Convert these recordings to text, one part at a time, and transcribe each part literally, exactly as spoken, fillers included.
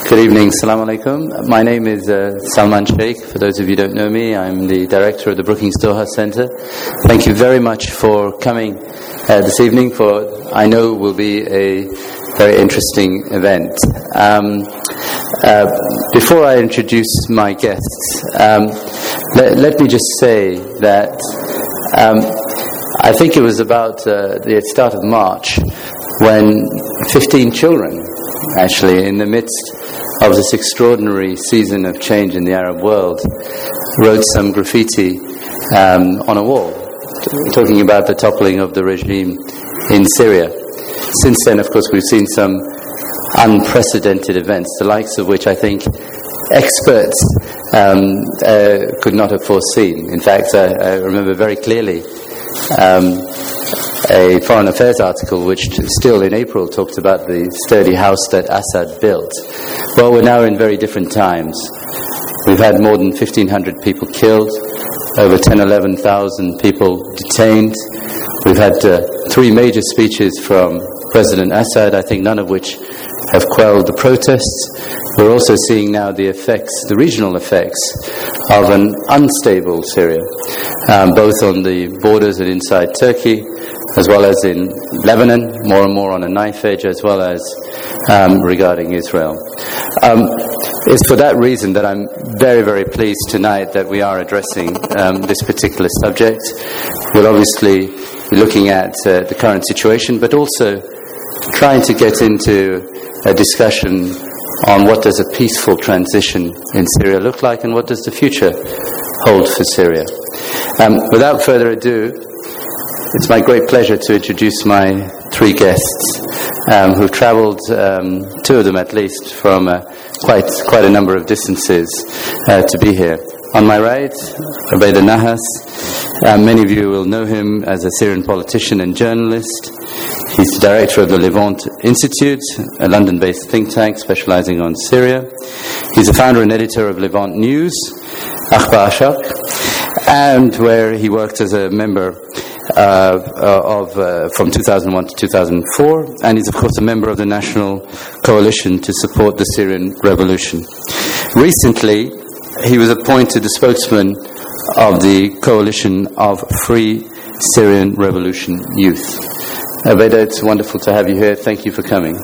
Good evening, Assalamu alaikum. My name is uh, Salman Sheikh. For those of you who don't know me, I'm the director of the Brookings Doha Center. Thank you very much for coming uh, this evening for, I know, will be a very interesting event. Um, uh, before I introduce my guests, um, let, let me just say that um, I think it was about uh, the start of March when fifteen children, actually, in the midst of this extraordinary season of change in the Arab world, wrote some graffiti um, on a wall, talking about the toppling of the regime in Syria. Since then, of course, we've seen some unprecedented events, the likes of which I think experts um, uh, could not have foreseen. In fact, I, I remember very clearly um, a Foreign Affairs article which still in April talked about the sturdy house that Assad built. Well, we're now in very different times. We've had more than fifteen hundred people killed, over ten, eleven thousand people detained. We've had uh, three major speeches from President Assad, I think none of which have quelled the protests. We're also seeing now the effects, the regional effects of an unstable Syria, um, both on the borders and inside Turkey, as well as in Lebanon, more and more on a knife edge, as well as um, regarding Israel. Um, it's for that reason that I'm very, very pleased tonight that we are addressing um, this particular subject. We'll obviously be looking at uh, the current situation, but also trying to get into a discussion on what does a peaceful transition in Syria look like and what does the future hold for Syria. Um, without further ado, it's my great pleasure to introduce my three guests um, who've travelled, um, two of them at least, from uh, quite quite a number of distances uh, to be here. On my right, Ubaid Nahas. Uh, many of you will know him as a Syrian politician and journalist. He's the director of the Levant Institute, a London-based think tank specializing on Syria. He's the founder and editor of Levant News, Akhbar Ashaq, and where he worked as a member uh, of uh, from two thousand one to two thousand four, and he's of course a member of the National Coalition to support the Syrian Revolution. Recently, he was appointed the spokesman of the Coalition of Free Syrian Revolution Youth. Abeda, it's wonderful to have you here. Thank you for coming.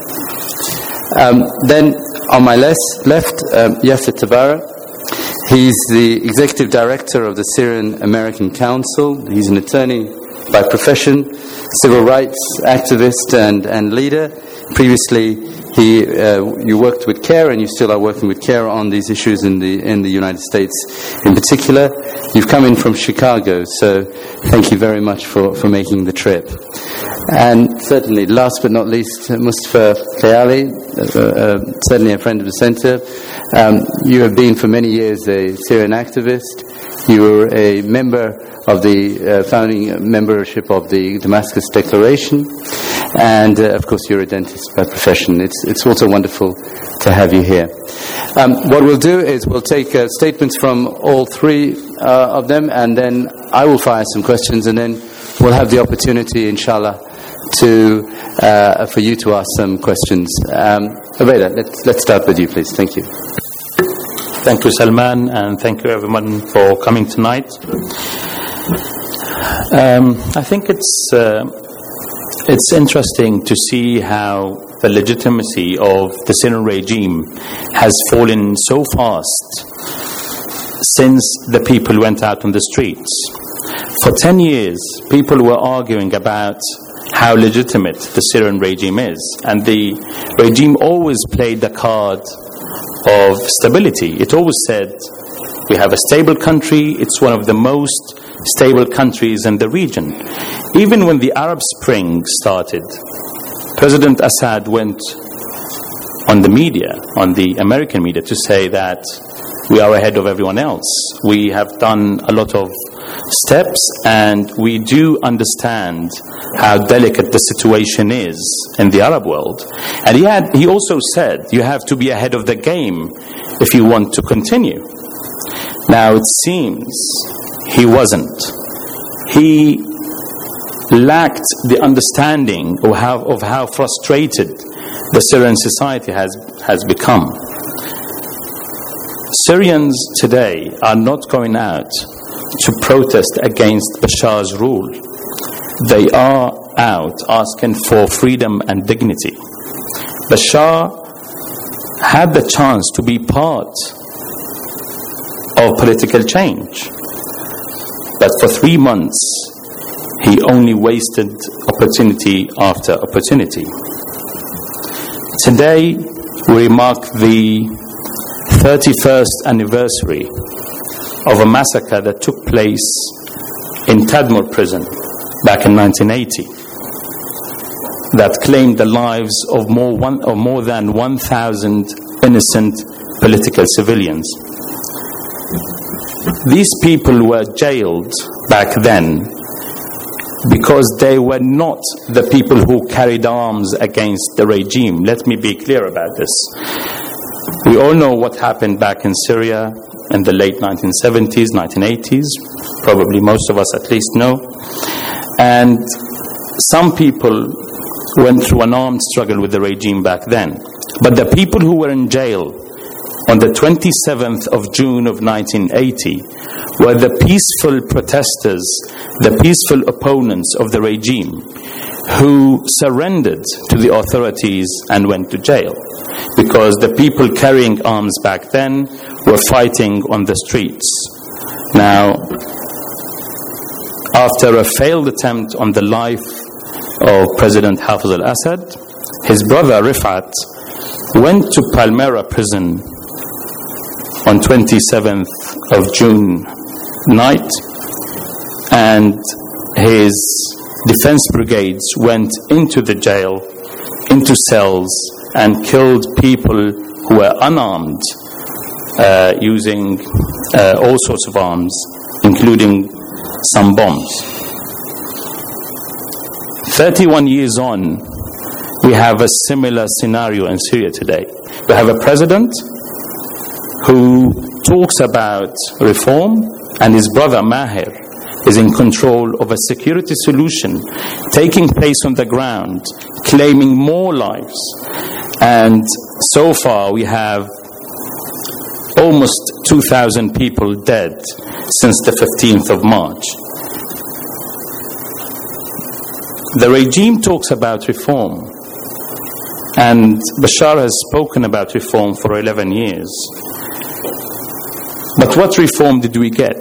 Um, then, on my left, left um, Yasser Tabara. He's the executive director of the Syrian American Council. He's an attorney by profession, civil rights activist and, and leader. Previously, he uh, you worked with CARE, and you still are working with CARE on these issues in the in the United States in particular. You've come in from Chicago, so thank you very much for, for making the trip. And certainly, last but not least, Mustafa Khayali, uh, uh, certainly a friend of the Centre. Um, you have been for many years a Syrian activist. You were a member of the uh, founding membership of the Damascus Declaration. And, uh, of course, you're a dentist by profession. It's it's also wonderful to have you here. Um, what we'll do is we'll take uh, statements from all three uh, of them, and then I will fire some questions, and then we'll have the opportunity, inshallah, to uh, for you to ask some questions. Um, Ubaida, let's, let's start with you, please. Thank you. Thank you, Salman, and thank you, everyone, for coming tonight. Um, I think it's... Uh, It's interesting to see how the legitimacy of the Syrian regime has fallen so fast since the people went out on the streets. For ten years, people were arguing about how legitimate the Syrian regime is, and the regime always played the card of stability. It always said, we have a stable country, it's one of the most stable countries in the region. Even when the Arab Spring started, President Assad went on the media, on the American media, to say that we are ahead of everyone else. We have done a lot of steps, and we do understand how delicate the situation is in the Arab world. And he had, he also said, you have to be ahead of the game if you want to continue. Now, it seems he wasn't. He lacked the understanding of how, of how frustrated the Syrian society has, has become. Syrians today are not going out to protest against Bashar's rule. They are out asking for freedom and dignity. Bashar had the chance to be part of political change, but for three months he only wasted opportunity after opportunity. Today we mark the thirty-first anniversary of a massacre that took place in Tadmor prison back in nineteen eighty that claimed the lives of more, one, or more than one thousand innocent political civilians. These people were jailed back then because they were not the people who carried arms against the regime. Let me be clear about this. We all know what happened back in Syria in the late nineteen seventies, nineteen eighties. Probably most of us at least know. And some people went through an armed struggle with the regime back then. But the people who were in jail on the twenty-seventh of June of nineteen eighty were the peaceful protesters, the peaceful opponents of the regime, who surrendered to the authorities and went to jail, because the people carrying arms back then were fighting on the streets. Now, after a failed attempt on the life of President Hafez al-Assad, his brother Rifat went to Palmyra prison on twenty-seventh of June night, and his defense brigades went into the jail, into cells, and killed people who were unarmed, uh, using uh, all sorts of arms, including some bombs. thirty-one years on, we have a similar scenario in Syria today. We have a president who talks about reform, and his brother Maher is in control of a security solution taking place on the ground, claiming more lives. And so far we have almost two thousand people dead since the fifteenth of March. The regime talks about reform, and Bashar has spoken about reform for eleven years. But what reform did we get?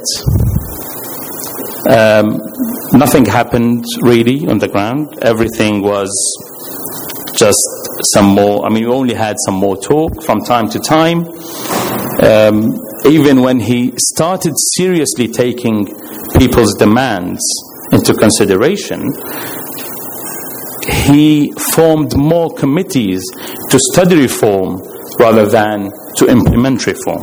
Um, nothing happened really on the ground. Everything was just some more, I mean, we only had some more talk from time to time. Um, even when he started seriously taking people's demands into consideration, he formed more committees to study reform rather than to implement reform.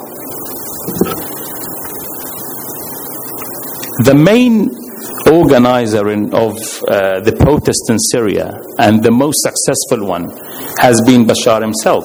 The main organizer in, of uh, the protests in Syria, and the most successful one, has been Bashar himself.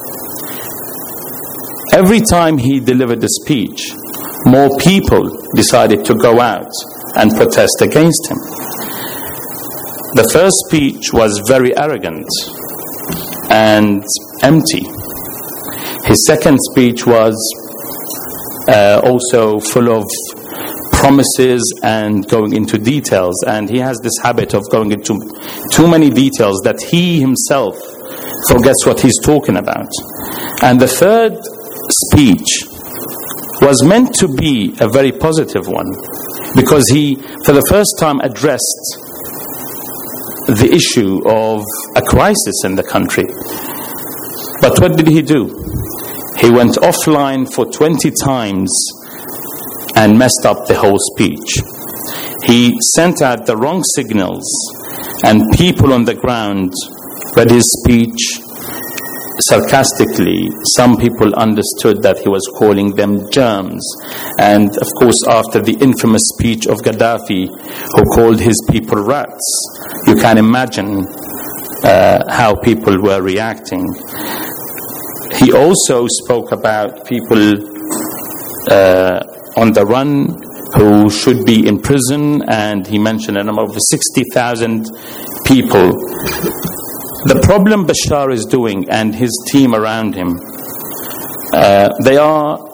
Every time he delivered a speech, more people decided to go out and protest against him. The first speech was very arrogant and empty. His second speech was uh, also full of promises and going into details, and he has this habit of going into too many details that he himself forgets what he's talking about. And the third speech was meant to be a very positive one, because he, for the first time, addressed the issue of a crisis in the country. But what did he do? He went offline for twenty times and messed up the whole speech. He sent out the wrong signals, and people on the ground read his speech sarcastically. Some people understood that he was calling them germs. And of course, after the infamous speech of Gaddafi, who called his people rats, you can imagine uh, how people were reacting. He also spoke about people uh, on the run who should be in prison, and he mentioned a number of sixty thousand people. The problem Bashar is doing, and his team around him, uh, they are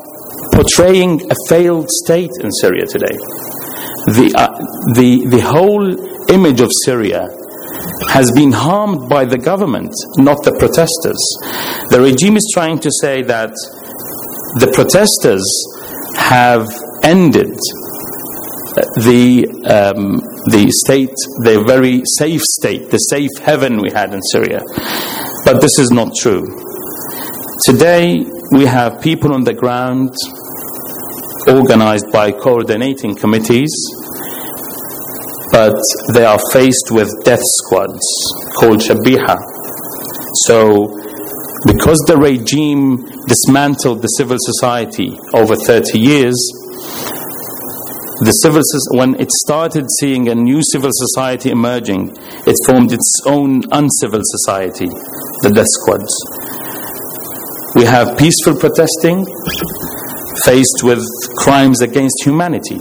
portraying a failed state in Syria today. The, uh, the, the whole image of Syria has been harmed by the government, not the protesters. The regime is trying to say that the protesters have ended the um, the state, the very safe state, the safe heaven we had in Syria. But this is not true. Today, we have people on the ground organized by coordinating committees, but they are faced with death squads called Shabiha. So, because the regime dismantled the civil society over thirty years, the civil when it started seeing a new civil society emerging, it formed its own uncivil society, the death squads. We have peaceful protesting faced with crimes against humanity.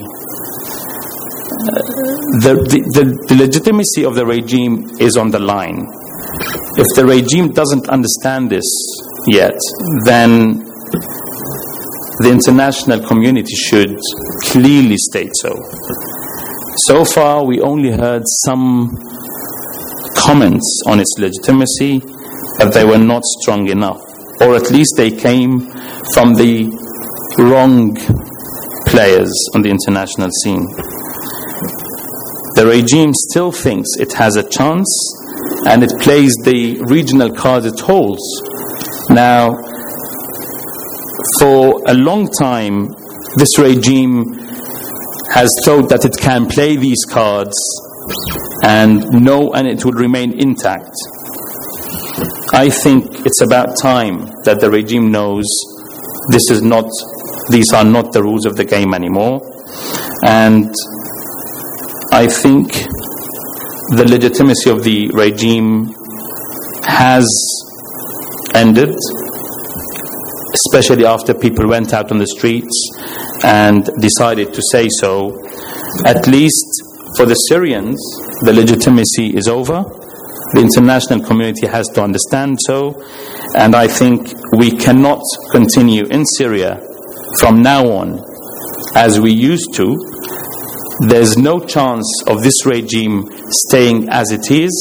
The, the, the, the legitimacy of the regime is on the line. If the regime doesn't understand this yet, then the international community should clearly state so. So far, we only heard some comments on its legitimacy, but they were not strong enough. Or at least they came from the wrong players on the international scene. The regime still thinks it has a chance, and it plays the regional cards it holds. Now, for a long time, this regime has thought that it can play these cards and know, and it would remain intact. I think it's about time that the regime knows this is not, these are not the rules of the game anymore. And I think the legitimacy of the regime has ended, especially after people went out on the streets and decided to say so. At least for the Syrians, the legitimacy is over. The international community has to understand so. And I think we cannot continue in Syria from now on as we used to. There's no chance of this regime staying as it is.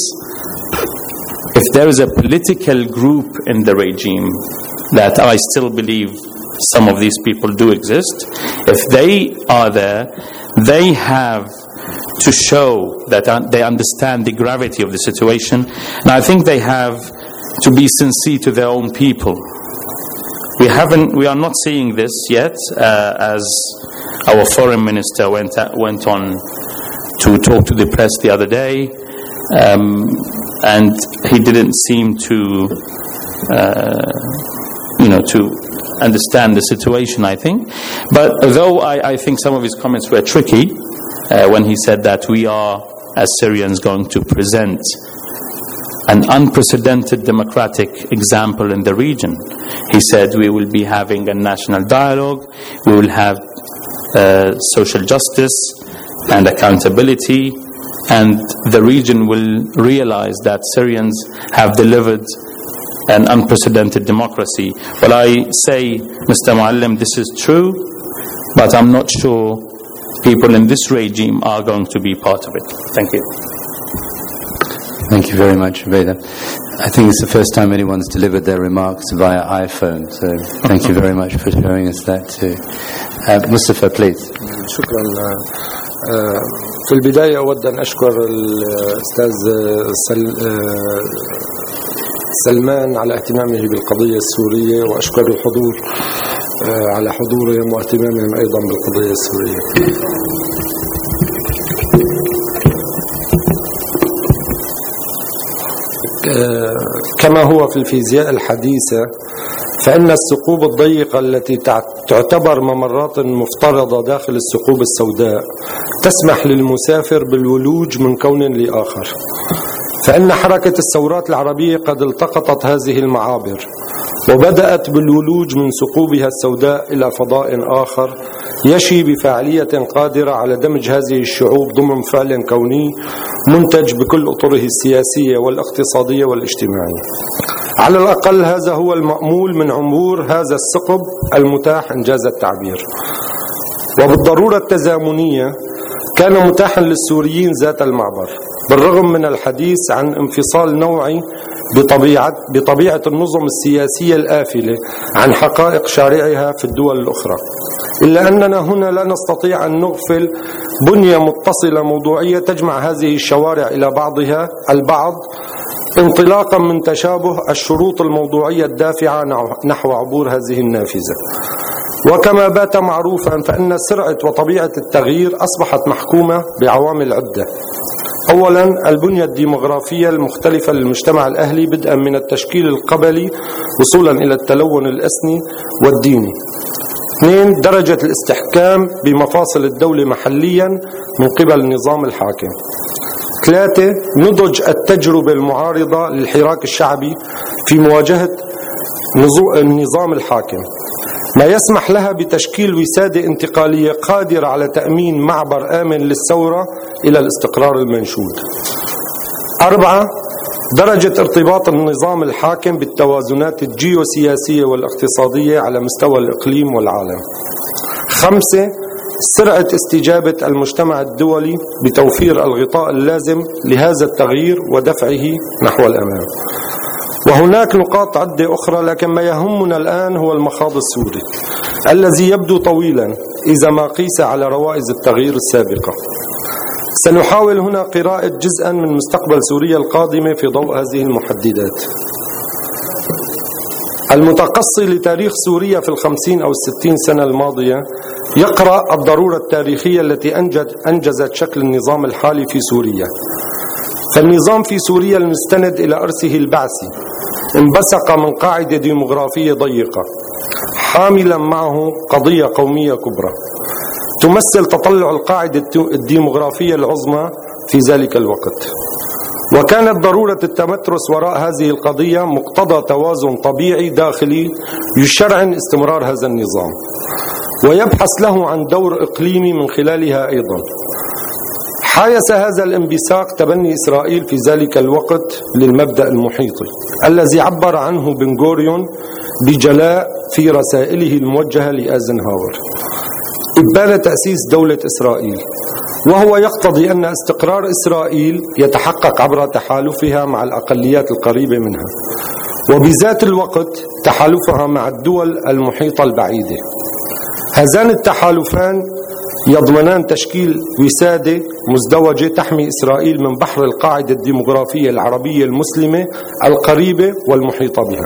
If there is a political group in the regime, that I still believe some of these people do exist, if they are there, they have to show that they understand the gravity of the situation. And I think they have to be sincere to their own people. We haven't, we are not seeing this yet, uh, as our foreign minister went went on to talk to the press the other day, um, and he didn't seem to, uh, you know, to understand the situation, I think. But although I, I think some of his comments were tricky, uh, when he said that we are, as Syrians, going to present an unprecedented democratic example in the region. He said we will be having a national dialogue, we will have uh, social justice and accountability, and the region will realize that Syrians have delivered an unprecedented democracy. Well, I say, Mister Muallim, this is true, but I'm not sure people in this regime are going to be part of it. Thank you. Thank you very much, Ubaidah. I think it's the first time anyone's delivered their remarks via iPhone, so thank you very much for showing us that too. Uh, Mustafa, please. شكرا. في البداية أود أن أشكر الأستاذ سلمان على اهتمامه بالقضية السورية، وأشكر الحضور على حضورهم واهتمامهم أيضا بالقضية السورية. كما هو في الفيزياء الحديثة، فإن الثقوب الضيقة التي تعتبر ممرات مفترضة داخل الثقوب السوداء تسمح للمسافر بالولوج من كون لآخر، فإن حركة الثورات العربية قد التقطت هذه المعابر وبدأت بالولوج من ثقوبها السوداء إلى فضاء آخر يشي بفاعلية قادرة على دمج هذه الشعوب ضمن فعل كوني منتج بكل أطره السياسية والاقتصادية والاجتماعية. على الأقل هذا هو المأمول من عبور هذا الثقب المتاح إنجاز التعبير. وبالضرورة التزامنية كان متاحا للسوريين ذات المعبر، بالرغم من الحديث عن انفصال نوعي بطبيعة, بطبيعة النظم السياسية الآفلة عن حقائق شارعها في الدول الأخرى، إلا أننا هنا لا نستطيع أن نغفل بنية متصلة موضوعية تجمع هذه الشوارع إلى بعضها البعض، انطلاقا من تشابه الشروط الموضوعية الدافعة نحو عبور هذه النافذة. وكما بات معروفا فإن سرعة وطبيعة التغيير أصبحت محكومة بعوامل عدة. أولا البنية الديمغرافية المختلفة للمجتمع الأهلي بدءا من التشكيل القبلي وصولا إلى التلون الإثني والديني. اثنين درجة الاستحكام بمفاصل الدولة محليا من قبل النظام الحاكم. ثلاثة نضج التجربة المعارضة للحراك الشعبي في مواجهة النظام الحاكم، ما يسمح لها بتشكيل وسادة انتقالية قادرة على تأمين معبر آمن للثورة إلى الاستقرار المنشود. أربعة درجة ارتباط النظام الحاكم بالتوازنات الجيوسياسية والاقتصادية على مستوى الإقليم والعالم. خمسة سرعة استجابة المجتمع الدولي بتوفير الغطاء اللازم لهذا التغيير ودفعه نحو الأمام. وهناك نقاط عدة أخرى، لكن ما يهمنا الآن هو المخاض السوري الذي يبدو طويلا إذا ما قيس على روائز التغيير السابقة. سنحاول هنا قراءة جزءا من مستقبل سوريا القادمة في ضوء هذه المحددات. المتقصي لتاريخ سوريا في الخمسين أو الستين سنة الماضية يقرأ الضرورة التاريخية التي أنجزت شكل النظام الحالي في سوريا. فالنظام في سوريا المستند إلى أرسه البعثي انبثق من قاعدة ديمغرافية ضيقة حاملا معه قضية قومية كبرى تمثل تطلع القاعدة الديمغرافية العظمى في ذلك الوقت. وكانت ضرورة التمترس وراء هذه القضية مقتضى توازن طبيعي داخلي يشرعن استمرار هذا النظام ويبحث له عن دور إقليمي من خلالها أيضا. حايس هذا الانبثاق تبني إسرائيل في ذلك الوقت للمبدأ المحيطي الذي عبر عنه بن غوريون بجلاء في رسائله الموجهة لأيزنهاور، إبان تأسيس دولة إسرائيل، وهو يقتضي أن استقرار إسرائيل يتحقق عبر تحالفها مع الأقليات القريبة منها، وبذات الوقت تحالفها مع الدول المحيطة البعيدة. هذان التحالفان يضمنان تشكيل وسادة مزدوجة تحمي إسرائيل من بحر القاعدة الديمغرافية العربية المسلمة القريبة والمحيطة بها.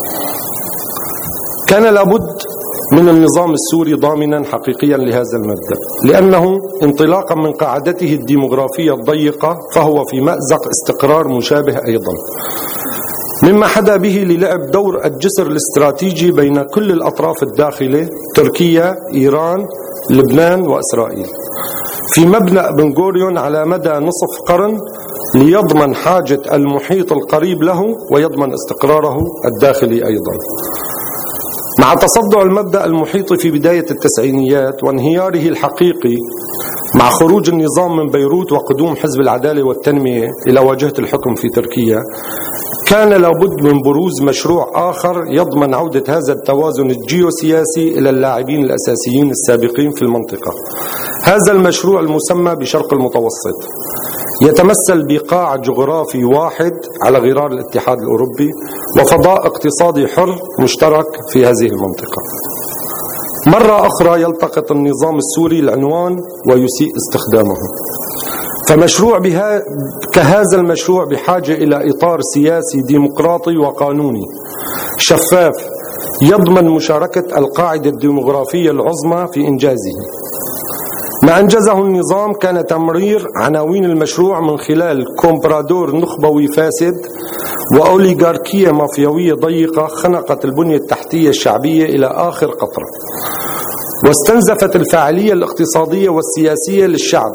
كان لابد من النظام السوري ضامنا حقيقيا لهذا المبدأ، لأنه انطلاقا من قاعدته الديمغرافية الضيقة فهو في مأزق استقرار مشابه أيضا، مما حدا به للعب دور الجسر الاستراتيجي بين كل الأطراف الداخلة تركيا، إيران، لبنان وإسرائيل، في مبنى بن غوريون على مدى نصف قرن ليضمن حاجة المحيط القريب له ويضمن استقراره الداخلي أيضا. مع تصدع المبدأ المحيط في بداية التسعينيات وانهياره الحقيقي مع خروج النظام من بيروت وقدوم حزب العدالة والتنمية إلى واجهة الحكم في تركيا، كان لابد من بروز مشروع آخر يضمن عودة هذا التوازن الجيوسياسي إلى اللاعبين الأساسيين السابقين في المنطقة. هذا المشروع المسمى بشرق المتوسط يتمثل بقاع جغرافي واحد على غرار الاتحاد الأوروبي وفضاء اقتصادي حر مشترك في هذه المنطقة. مرة أخرى يلتقط النظام السوري العنوان ويسيء استخدامه. فمشروع بها كهذا المشروع بحاجة إلى إطار سياسي ديمقراطي وقانوني شفاف يضمن مشاركة القاعدة الديمغرافية العظمى في إنجازه. ما أنجزه النظام كان تمرير عناوين المشروع من خلال كومبرادور نخبوي فاسد وأوليغاركية مافيوية ضيقة خنقت البنية التحتية الشعبية إلى آخر قطرة، واستنزفت الفاعلية الاقتصادية والسياسية للشعب،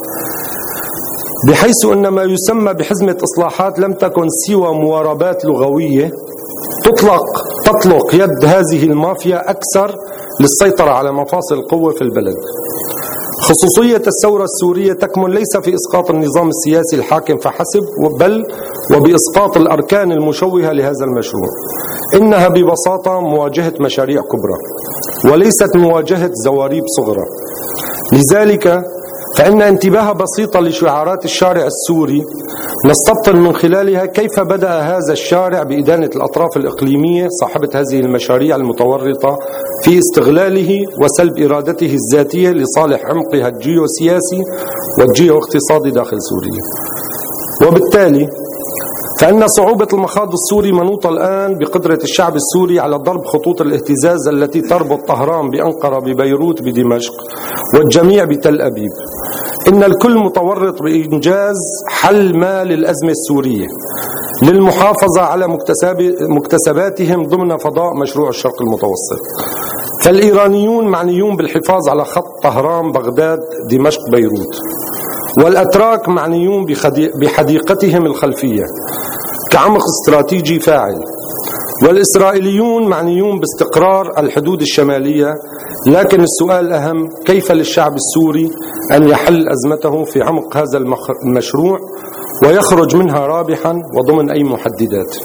بحيث أن ما يسمى بحزمة إصلاحات لم تكن سوى مواربات لغوية تطلق تطلق يد هذه المافيا أكثر للسيطرة على مفاصل القوة في البلد. خصوصية الثورة السورية تكمن ليس في إسقاط النظام السياسي الحاكم فحسب، بل وبإسقاط الأركان المشوهة لهذا المشروع. إنها ببساطة مواجهة مشاريع كبرى وليست مواجهة زواريب صغرى. لذلك فإن انتباه بسيطة لشعارات الشارع السوري نستبطن من خلالها كيف بدأ هذا الشارع بإدانة الأطراف الإقليمية صاحبة هذه المشاريع المتورطة في استغلاله وسلب إرادته الذاتية لصالح عمقها الجيوسياسي والجيو اقتصادي داخل سوريا. وبالتالي فإن صعوبة المخاض السوري منوطة الآن بقدرة الشعب السوري على ضرب خطوط الاهتزاز التي تربط طهران بأنقرة ببيروت بدمشق والجميع بتل أبيب. إن الكل متورط بإنجاز حل ما للأزمة السورية للمحافظة على مكتسباتهم ضمن فضاء مشروع الشرق المتوسط. فالإيرانيون معنيون بالحفاظ على خط طهران بغداد دمشق بيروت، والأتراك معنيون بحديقتهم الخلفية كعمق استراتيجي فاعل، والإسرائيليون معنيون باستقرار الحدود الشمالية. لكن السؤال الأهم: كيف للشعب السوري أن يحل أزمته في عمق هذا المشروع ويخرج منها رابحا وضمن أي محددات؟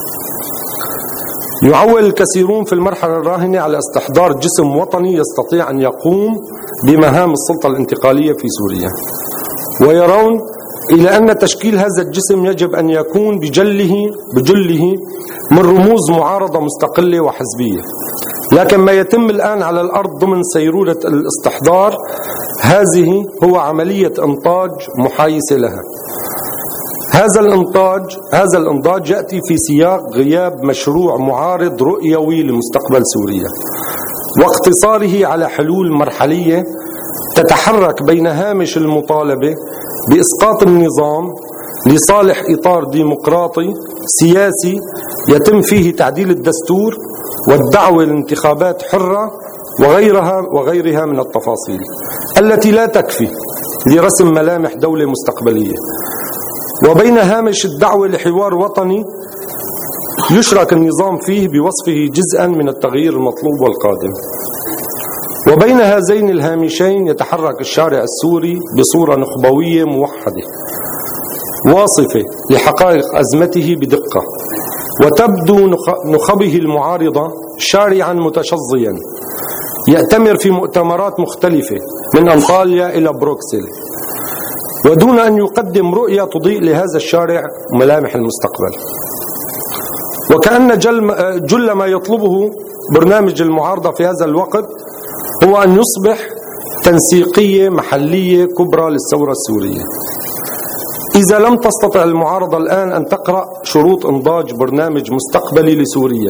يعول الكثيرون في المرحلة الراهنة على استحضار جسم وطني يستطيع أن يقوم بمهام السلطة الانتقالية في سوريا، ويرون إلى أن تشكيل هذا الجسم يجب أن يكون بجله بجله من رموز معارضة مستقلة وحزبية. لكن ما يتم الآن على الأرض ضمن سيرورة الاستحضار هذه هو عملية إنتاج محايسة لها. هذا الإنتاج هذا الإنتاج يأتي في سياق غياب مشروع معارض رؤيوي لمستقبل سوريا واقتصاره على حلول مرحلية تتحرك بين هامش المطالبة بإسقاط النظام لصالح إطار ديمقراطي سياسي يتم فيه تعديل الدستور والدعوة لانتخابات حرة وغيرها وغيرها من التفاصيل التي لا تكفي لرسم ملامح دولة مستقبلية، وبين هامش الدعوة لحوار وطني يشرك النظام فيه بوصفه جزءا من التغيير المطلوب والقادم. وبين هذين الهامشين يتحرك الشارع السوري بصورة نخبوية موحدة واصفة لحقائق أزمته بدقة، وتبدو نخبه المعارضة شارعا متشظيا يأتمر في مؤتمرات مختلفة من أنطاليا إلى بروكسل، ودون أن يقدم رؤية تضيء لهذا الشارع ملامح المستقبل. وكأن جل ما يطلبه برنامج المعارضة في هذا الوقت هو أن يصبح تنسيقية محلية كبرى للثورة السورية. إذا لم تستطع المعارضة الآن أن تقرأ شروط إنضاج برنامج مستقبلي لسوريا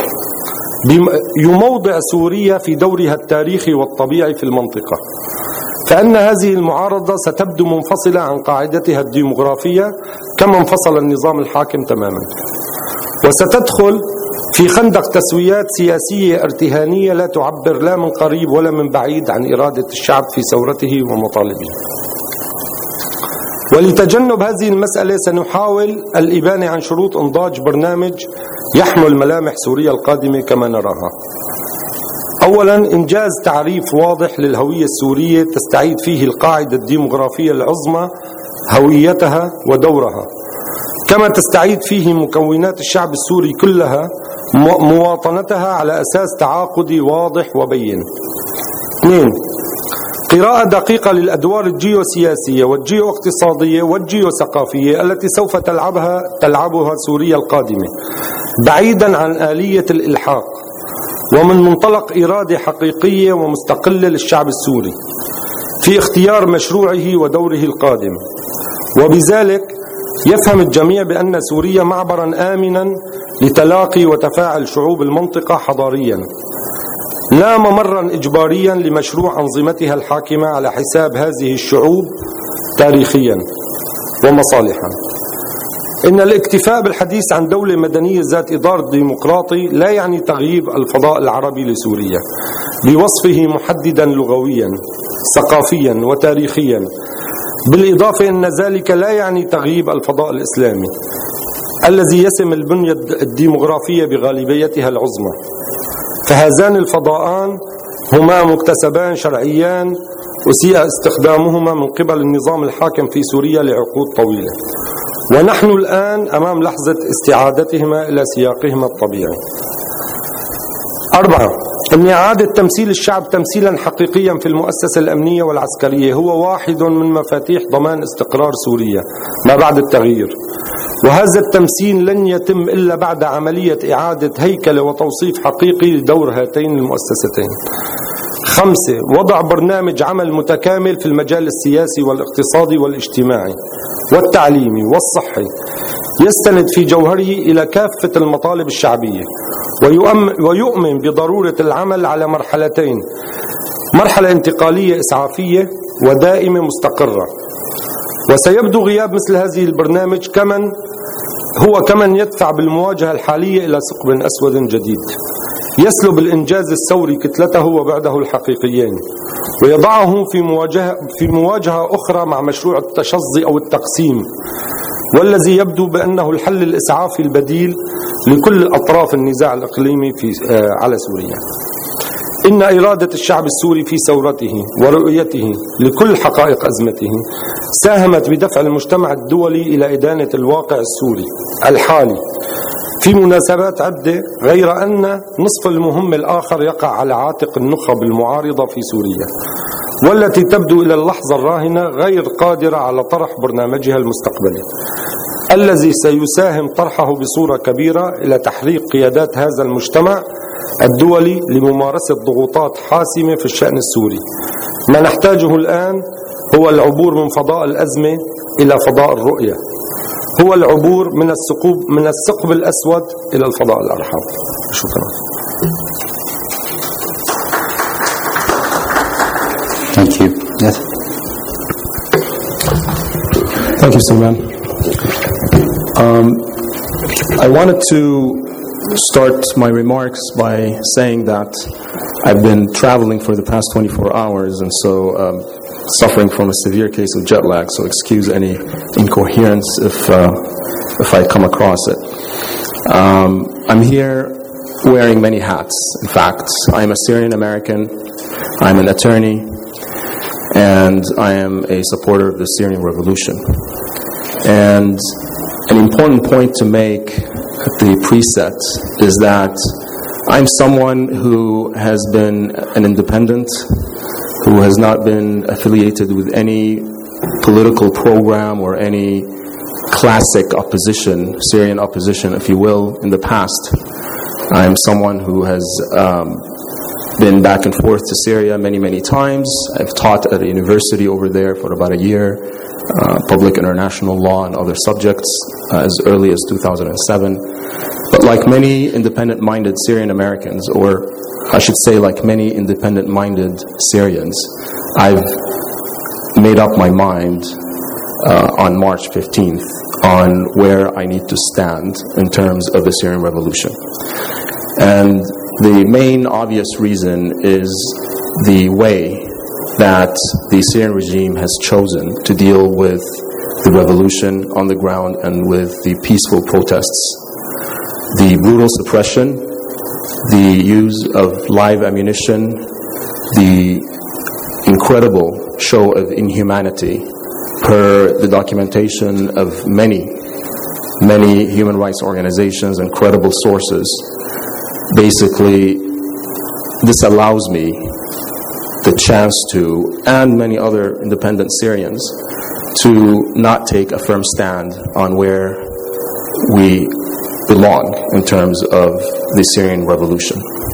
يموضع سوريا في دورها التاريخي والطبيعي في المنطقة، فإن هذه المعارضة ستبدو منفصلة عن قاعدتها الديمغرافية كما انفصل النظام الحاكم تماما، وستدخل في خندق تسويات سياسية ارتهانية لا تعبر لا من قريب ولا من بعيد عن إرادة الشعب في ثورته ومطالبه. ولتجنب هذه المسألة سنحاول الإبانة عن شروط إنضاج برنامج يحمل ملامح سوريا القادمة كما نراها. أولا، إنجاز تعريف واضح للهوية السورية تستعيد فيه القاعدة الديمغرافية العظمى هويتها ودورها، كما تستعيد فيه مكونات الشعب السوري كلها مواطنتها على أساس تعاقدي واضح وبين. اثنين، قراءة دقيقة للأدوار الجيوسياسية والجيو-اقتصادية والجيو-ثقافية التي سوف تلعبها تلعبها سوريا القادمة بعيدا عن آلية الإلحاق ومن منطلق إرادة حقيقية ومستقلة للشعب السوري في اختيار مشروعه ودوره القادم. وبذلك يفهم الجميع بأن سوريا معبرا آمنا لتلاقي وتفاعل شعوب المنطقة حضاريا، لا ممرا إجباريا لمشروع أنظمتها الحاكمة على حساب هذه الشعوب تاريخيا ومصالحا. إن الاكتفاء بالحديث عن دولة مدنية ذات إطار ديمقراطي لا يعني تغييب الفضاء العربي لسوريا بوصفه محددا لغويا ثقافيا وتاريخيا، بالإضافة أن ذلك لا يعني تغييب الفضاء الإسلامي الذي يسم البنية الديمغرافية بغالبيتها العظمى. فهذان الفضاءان هما مكتسبان شرعيان أسيء استخدامهما من قبل النظام الحاكم في سوريا لعقود طويلة، ونحن الآن أمام لحظة استعادتهما إلى سياقهما الطبيعي. أربعة، أن إعادة تمثيل الشعب تمثيلا حقيقيا في المؤسسة الأمنية والعسكرية هو واحد من مفاتيح ضمان استقرار سوريا ما بعد التغيير، وهذا التمثيل لن يتم إلا بعد عملية إعادة هيكلة وتوصيف حقيقي لدور هاتين المؤسستين. خمسة، وضع برنامج عمل متكامل في المجال السياسي والاقتصادي والاجتماعي والتعليمي والصحي يستند في جوهره إلى كافة المطالب الشعبية، ويؤمن بضرورة العمل على مرحلتين: مرحلة انتقالية إسعافية ودائمة مستقرة. وسيبدو غياب مثل هذه البرنامج كمن هو كمن يدفع بالمواجهة الحالية إلى ثقب أسود جديد يسلب الإنجاز الثوري كتلته وبعده الحقيقيين، ويضعه في مواجهة في مواجهة أخرى مع مشروع التشظي أو التقسيم، والذي يبدو بأنه الحل الإسعافي البديل لكل أطراف النزاع الإقليمي في على سوريا. إن إرادة الشعب السوري في ثورته ورؤيته لكل حقائق أزمته ساهمت بدفع المجتمع الدولي إلى إدانة الواقع السوري الحالي في مناسبات عدة، غير أن نصف المهم الآخر يقع على عاتق النخب المعارضة في سوريا، والتي تبدو إلى اللحظة الراهنة غير قادرة على طرح برنامجها المستقبلي الذي سيساهم طرحه بصورة كبيرة إلى تحريك قيادات هذا المجتمع الدولي لممارسة ضغوطات حاسمة في الشأن السوري. ما نحتاجه الآن هو العبور من فضاء الأزمة إلى فضاء الرؤية، هو العبور من الثقوب من الثقب الأسود إلى الفضاء الأرحب. شكرا. Thank you. Yes. Thank you, Salman. Um, I wanted to start my remarks by saying that I've been traveling for the past twenty-four hours, and so um, suffering from a severe case of jet lag, so excuse any incoherence if uh, if I come across it. Um, I'm here wearing many hats. In fact, I'm a Syrian American, I'm an attorney, and I am a supporter of the Syrian revolution. And an important point to make at the preset is that I'm someone who has been an independent, who has not been affiliated with any political program or any classic opposition, Syrian opposition, if you will, in the past. I'm someone who has um, been back and forth to Syria many, many times. I've taught at a university over there for about a year, uh, public international law and other subjects uh, as early as two thousand seven. But like many independent-minded Syrian Americans, or I should say like many independent-minded Syrians, I've made up my mind uh, on March fifteenth on where I need to stand in terms of the Syrian revolution. And the main obvious reason is the way that the Syrian regime has chosen to deal with the revolution on the ground and with the peaceful protests. The brutal suppression, the use of live ammunition, the incredible show of inhumanity per the documentation of many, many human rights organizations and credible sources. Basically, this allows me the chance to, and many other independent Syrians, to not take a firm stand on where we belong in terms of the Syrian revolution.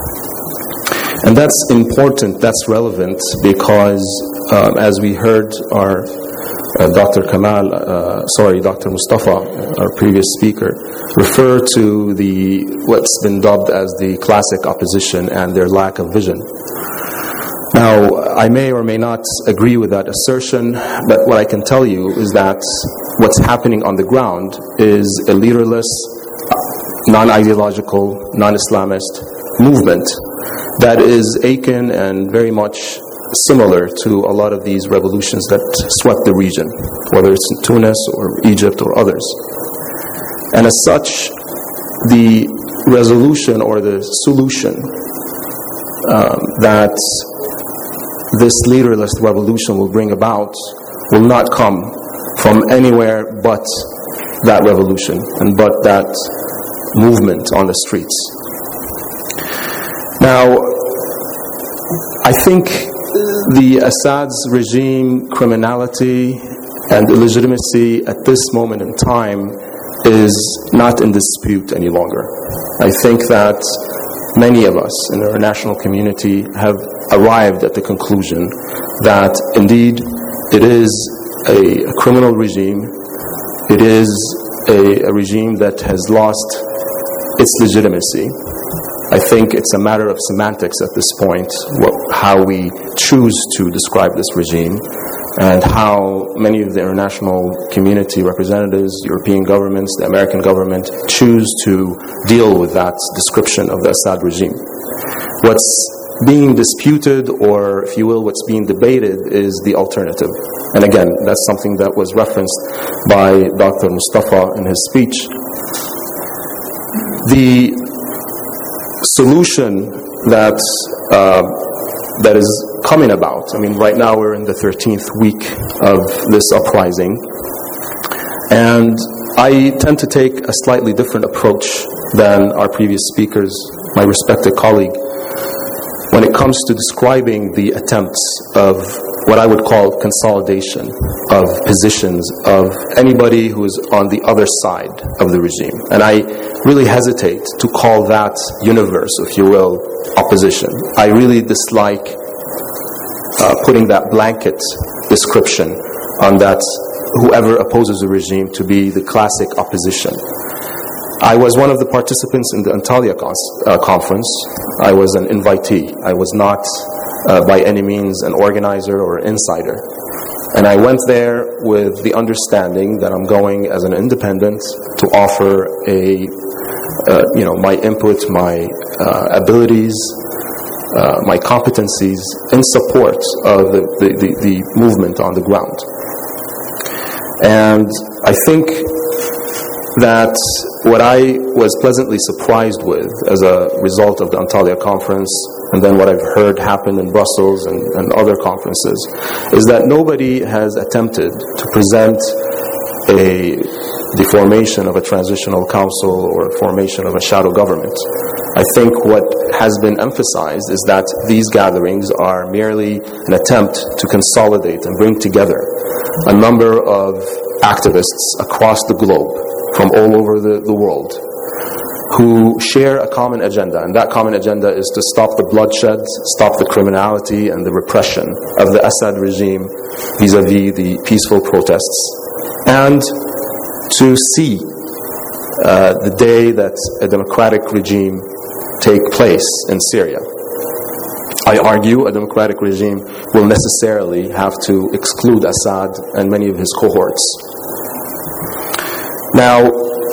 And that's important, that's relevant, because um, as we heard our uh, Doctor Kamal, uh, sorry, Doctor Mustafa, our previous speaker, refer to the what's been dubbed as the classic opposition and their lack of vision. Now, I may or may not agree with that assertion, but what I can tell you is that what's happening on the ground is a leaderless, non-ideological, non-Islamist movement that is akin and very much similar to a lot of these revolutions that swept the region, whether it's in Tunis or Egypt or others. And as such, the resolution or the solution um, that this leaderless revolution will bring about will not come from anywhere but that revolution and but that movement on the streets. Now, I think the Assad's regime criminality and illegitimacy at this moment in time is not in dispute any longer. I think that many of us in our national community have arrived at the conclusion that indeed it is a, a criminal regime. It is a, a regime that has lost its legitimacy. I think it's a matter of semantics at this point, what, how we choose to describe this regime, and how many of the international community representatives, European governments, the American government choose to deal with that description of the Assad regime. What's being disputed, or if you will, what's being debated, is the alternative. And again, that's something that was referenced by Doctor Mustafa in his speech. The solution that uh, that is coming about, I mean, right now we're in the thirteenth week of this uprising, and I tend to take a slightly different approach than our previous speakers, my respected colleague, when it comes to describing the attempts of what I would call consolidation of positions of anybody who is on the other side of the regime. And I really hesitate to call that universe, if you will, opposition. I really dislike uh, putting that blanket description on that whoever opposes the regime to be the classic opposition. I was one of the participants in the Antalya con- uh, conference. I was an invitee. I was not uh, by any means an organizer or an insider. And I went there with the understanding that I'm going as an independent to offer a, uh, you know, my input, my uh, abilities, uh, my competencies in support of the, the, the, the movement on the ground. And I think that what I was pleasantly surprised with as a result of the Antalya conference, and then what I've heard happen in Brussels and, and other conferences, is that nobody has attempted to present a the formation of a transitional council or formation of a shadow government. I think what has been emphasized is that these gatherings are merely an attempt to consolidate and bring together a number of activists across the globe from all over the, the world who share a common agenda, and that common agenda is to stop the bloodshed, stop the criminality and the repression of the Assad regime vis-a-vis the peaceful protests, and to see uh, the day that a democratic regime take place in Syria. I argue a democratic regime will necessarily have to exclude Assad and many of his cohorts. Now,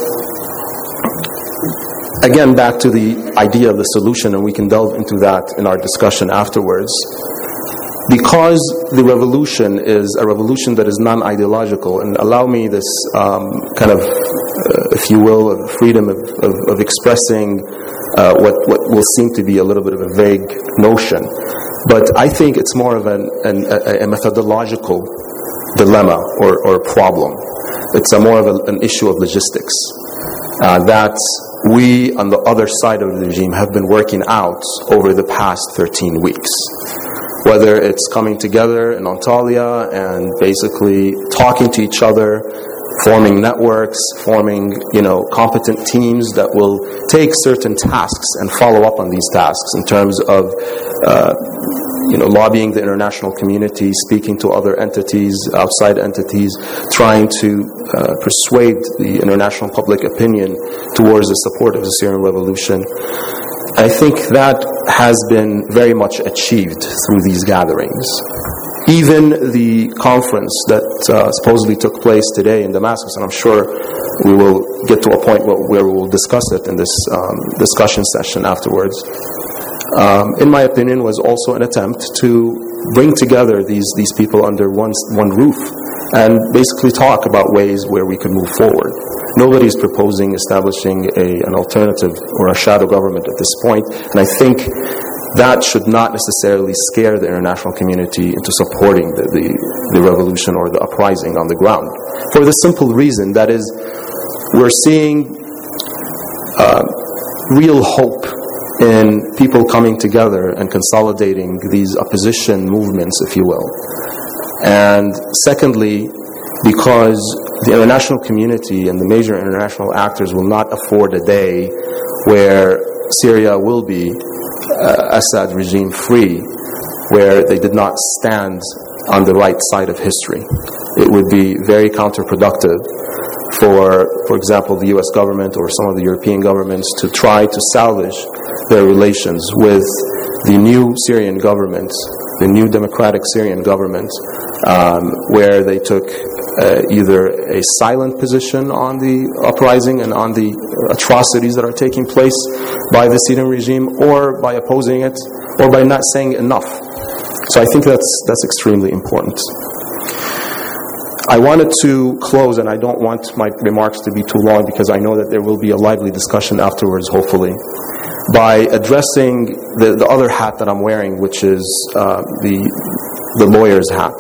again, back to the idea of the solution, and we can delve into that in our discussion afterwards. Because the revolution is a revolution that is non-ideological, and allow me this um, kind of, uh, if you will, of freedom of, of, of expressing uh, what, what will seem to be a little bit of a vague notion. But I think it's more of an, an, a, a methodological dilemma or, or problem. It's a more of a, an issue of logistics uh, that we on the other side of the regime have been working out over the past thirteen weeks. Whether it's coming together in Antalya and basically talking to each other, forming networks, forming, you know, competent teams that will take certain tasks and follow up on these tasks in terms of uh, you know, lobbying the international community, speaking to other entities, outside entities, trying to uh, persuade the international public opinion towards the support of the Syrian revolution. I think that has been very much achieved through these gatherings. Even the conference that uh, supposedly took place today in Damascus, and I'm sure we will get to a point where we will discuss it in this um, discussion session afterwards, um, in my opinion, was also an attempt to bring together these, these people under one, one roof and basically talk about ways where we could move forward. Nobody is proposing establishing a, an alternative or a shadow government at this point, and I think that should not necessarily scare the international community into supporting the, the, the revolution or the uprising on the ground. For the simple reason that is, we're seeing uh, real hope in people coming together and consolidating these opposition movements, if you will. And secondly, because the international community and the major international actors will not afford a day where Syria will be uh, Assad regime free, where they did not stand on the right side of history. It would be very counterproductive for, for example, the U S government or some of the European governments to try to salvage their relations with the new Syrian government, the new democratic Syrian government, um, where they took uh, either a silent position on the uprising and on the atrocities that are taking place by the Syrian regime, or by opposing it, or by not saying enough. So I think that's that's extremely important. I wanted to close, and I don't want my remarks to be too long because I know that there will be a lively discussion afterwards, hopefully, by addressing the, the other hat that I'm wearing, which is uh, the the lawyer's hat.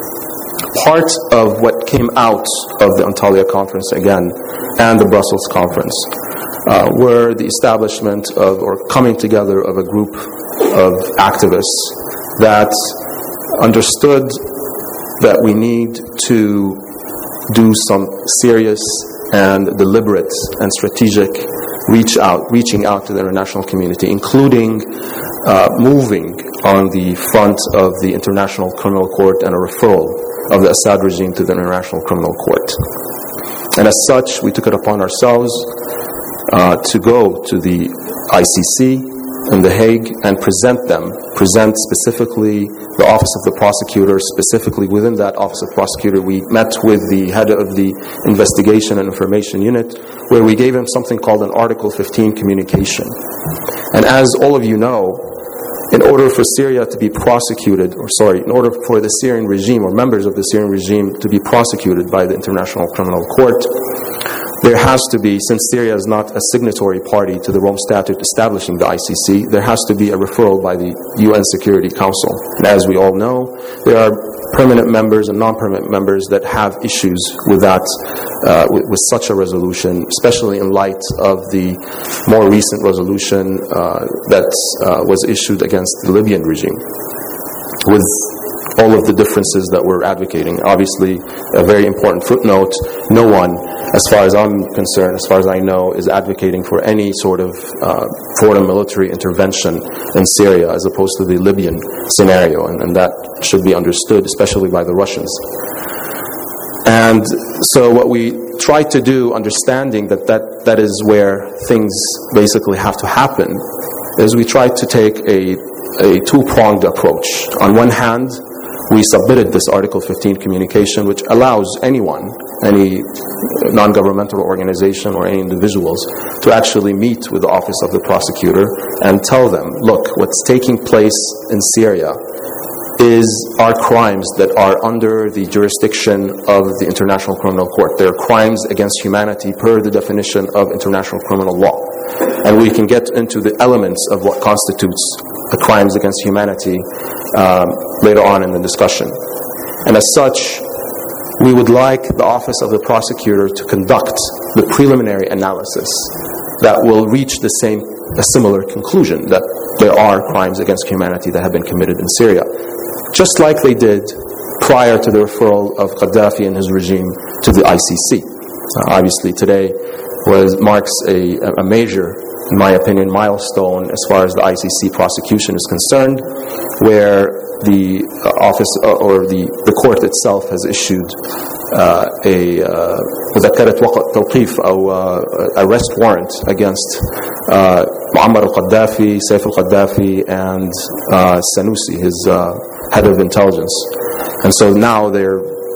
Part of what came out of the Antalya conference again and the Brussels conference uh, were the establishment of, or coming together of a group of activists that understood that we need to do some serious and deliberate and strategic reach out, reaching out to the international community, including uh, moving on the front of the International Criminal Court and a referral of the Assad regime to the International Criminal Court. And as such, we took it upon ourselves uh, to go to the I C C in The Hague and present them, present specifically the Office of the Prosecutor. Specifically within that Office of Prosecutor, we met with the head of the Investigation and Information Unit, where we gave him something called an Article fifteen communication. And as all of you know, in order for Syria to be prosecuted, or sorry, in order for the Syrian regime or members of the Syrian regime to be prosecuted by the International Criminal Court, there has to be, since Syria is not a signatory party to the Rome Statute establishing the I C C, there has to be a referral by the U N Security Council. And as we all know, there are permanent members and non-permanent members that have issues with that, uh, with, with such a resolution, especially in light of the more recent resolution uh, that uh, was issued against the Libyan regime, with all of the differences that we're advocating. Obviously, a very important footnote, no one, as far as I'm concerned, as far as I know, is advocating for any sort of uh, foreign military intervention in Syria as opposed to the Libyan scenario, and, and that should be understood, especially by the Russians. And so what we try to do, understanding that that, that is where things basically have to happen, is we try to take a, a two-pronged approach. On one hand, we submitted this Article fifteen communication, which allows anyone, any non-governmental organization or any individuals, to actually meet with the Office of the Prosecutor and tell them, look, what's taking place in Syria is are crimes that are under the jurisdiction of the International Criminal Court. They're crimes against humanity per the definition of international criminal law. And we can get into the elements of what constitutes a crimes against humanity um, later on in the discussion. And as such, we would like the Office of the Prosecutor to conduct the preliminary analysis that will reach the same, a similar conclusion, that there are crimes against humanity that have been committed in Syria, just like they did prior to the referral of Gaddafi and his regime to the I C C. Uh, obviously, today was marks a, a major, in my opinion, milestone as far as the I C C prosecution is concerned, where the uh, office uh, or the, the court itself has issued uh, a مذكرة توقيف أو arrest warrant against uh, Muammar al-Qaddafi, Saif al-Qaddafi, and uh, Sanusi, his uh, head of intelligence. And so now they're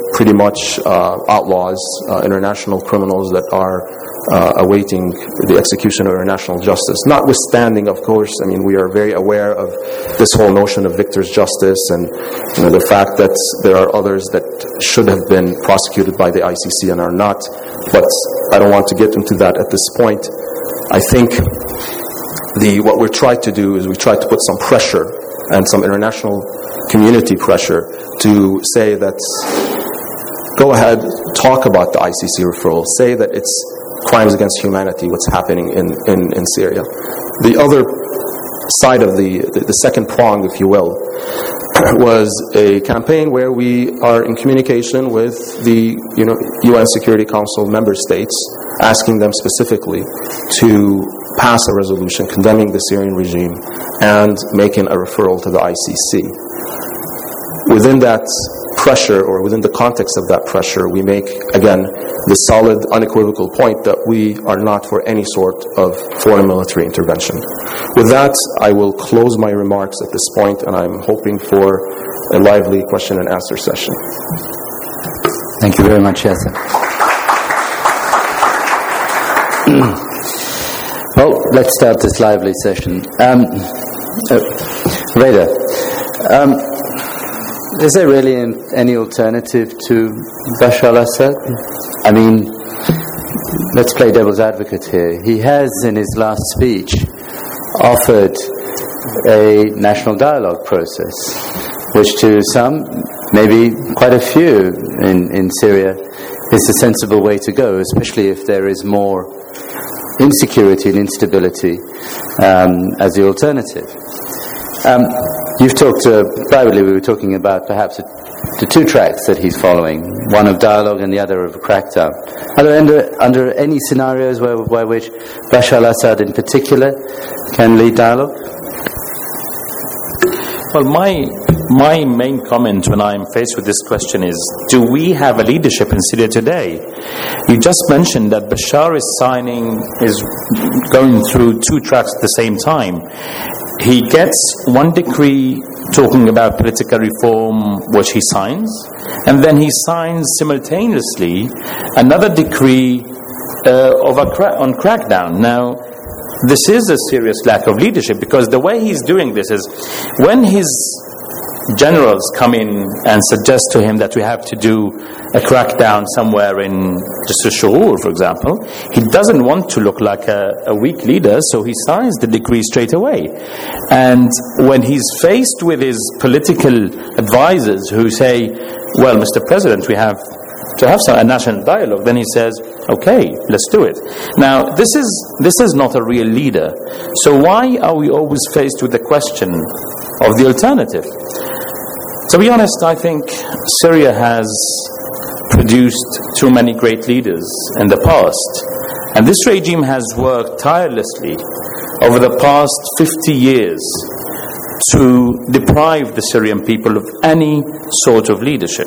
pretty much uh, outlaws, uh, international criminals that are uh, awaiting the execution of international justice. Notwithstanding, of course, I mean, we are very aware of this whole notion of victor's justice and you know, the fact that there are others that should have been prosecuted by the I C C and are not. But I don't want to get into that at this point. I think the what we're trying to do is we try to put some pressure and some international community pressure to say that go ahead, talk about the I C C referral, say that it's crimes against humanity, what's happening in, in, in Syria. The other side of the, the, the second prong, if you will, was a campaign where we are in communication with the you know, U N Security Council member states, asking them specifically to pass a resolution condemning the Syrian regime and making a referral to the I C C. Within that pressure, or within the context of that pressure, we make, again, the solid, unequivocal point that we are not for any sort of foreign military intervention. With that, I will close my remarks at this point, and I'm hoping for a lively question and answer session. Thank you very much, Yasser. Well, let's start this lively session. Um, uh, Reda, um, is there really an, any alternative to Bashar al-Assad? I mean, let's play devil's advocate here. He has, in his last speech, offered a national dialogue process, which to some, maybe quite a few in, in Syria, is the sensible way to go, especially if there is more insecurity and instability um, as the alternative. Um, you've talked uh, privately, we were talking about perhaps a, the two tracks that he's following, one of dialogue and the other of a crackdown. Are there under, under any scenarios where, by which Bashar al-Assad in particular can lead dialogue? Well, my my main comment when I'm faced with this question is, do we have a leadership in Syria today? You just mentioned that Bashar is signing, is going through two tracks at the same time. He gets one decree talking about political reform, which he signs, and then he signs simultaneously another decree uh, of a cra- on crackdown. Now, this is a serious lack of leadership, because the way he's doing this is when his generals come in and suggest to him that we have to do a crackdown somewhere in just a Shuhur, for example, he doesn't want to look like a, a weak leader, so he signs the decree straight away. And when he's faced with his political advisors who say, well, Mister President, we have to have some, a national dialogue, then he says, okay, let's do it. Now, this is this is not a real leader. So why are we always faced with the question of the alternative? To be honest, I think Syria has produced too many great leaders in the past. And this regime has worked tirelessly over the past fifty years to deprive the Syrian people of any sort of leadership.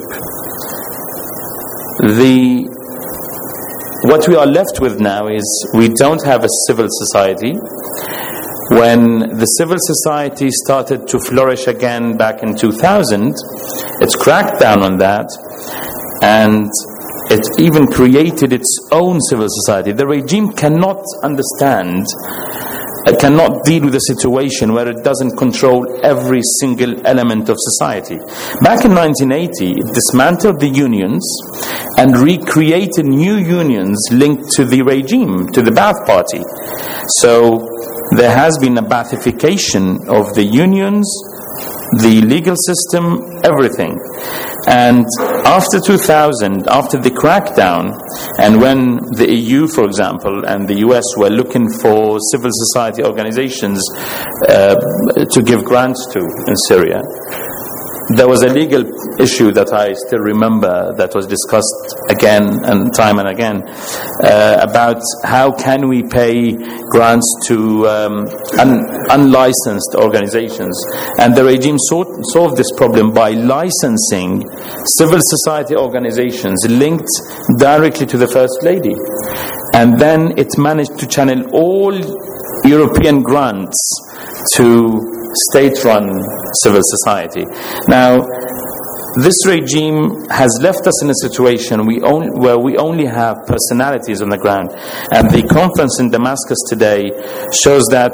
The what we are left with now is we don't have a civil society. When the civil society started to flourish again back in two thousand, it's cracked down on that, and it even created its own civil society. The regime cannot understand, it cannot deal with a situation where it doesn't control every single element of society. Back in nineteen eighty, it dismantled the unions and recreated new unions linked to the regime, to the Ba'ath Party. So there has been a Baathification of the unions, the legal system, everything. And after two thousand, after the crackdown, and when the E U, for example, and the U S were looking for civil society organizations uh, to give grants to in Syria, there was a legal issue that I still remember that was discussed again and time and again uh, about how can we pay grants to um, un- unlicensed organizations. And the regime so- solved this problem by licensing civil society organizations linked directly to the First Lady. And then it managed to channel all European grants to state-run civil society. Now, this regime has left us in a situation we only, where we only have personalities on the ground. And the conference in Damascus today shows that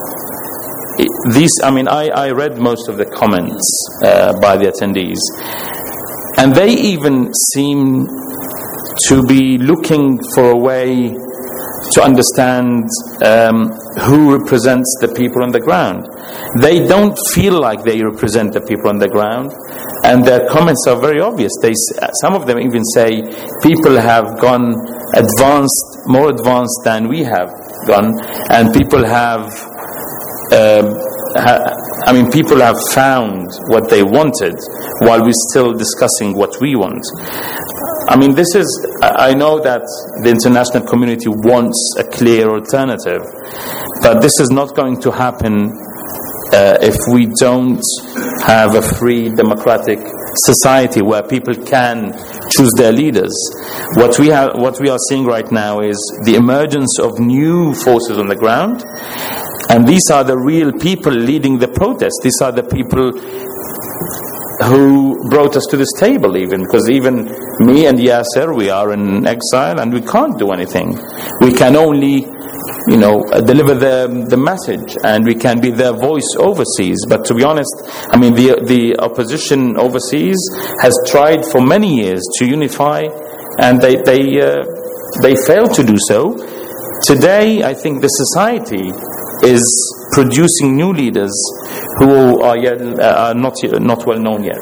these, I mean, I, I read most of the comments uh, by the attendees, and they even seem to be looking for a way to understand um, who represents the people on the ground. They don't feel like they represent the people on the ground, and their comments are very obvious. They, some of them even say people have gone advanced, more advanced than we have gone, and people have, um, ha, I mean, people have found what they wanted while we're still discussing what we want. I mean, this is, I know that the international community wants a clear alternative, but this is not going to happen uh, if we don't have a free democratic society where people can choose their leaders. What we have, what we are seeing right now is the emergence of new forces on the ground, and these are the real people leading the protest. These are the people who brought us to this table, even, because even me and Yasser, we are in exile and we can't do anything. We can only, you know, deliver the the message, and we can be their voice overseas. But to be honest, I mean, the the opposition overseas has tried for many years to unify, and they they uh, they failed to do so. Today, I think the society is producing new leaders who are yet uh, are not not well known yet.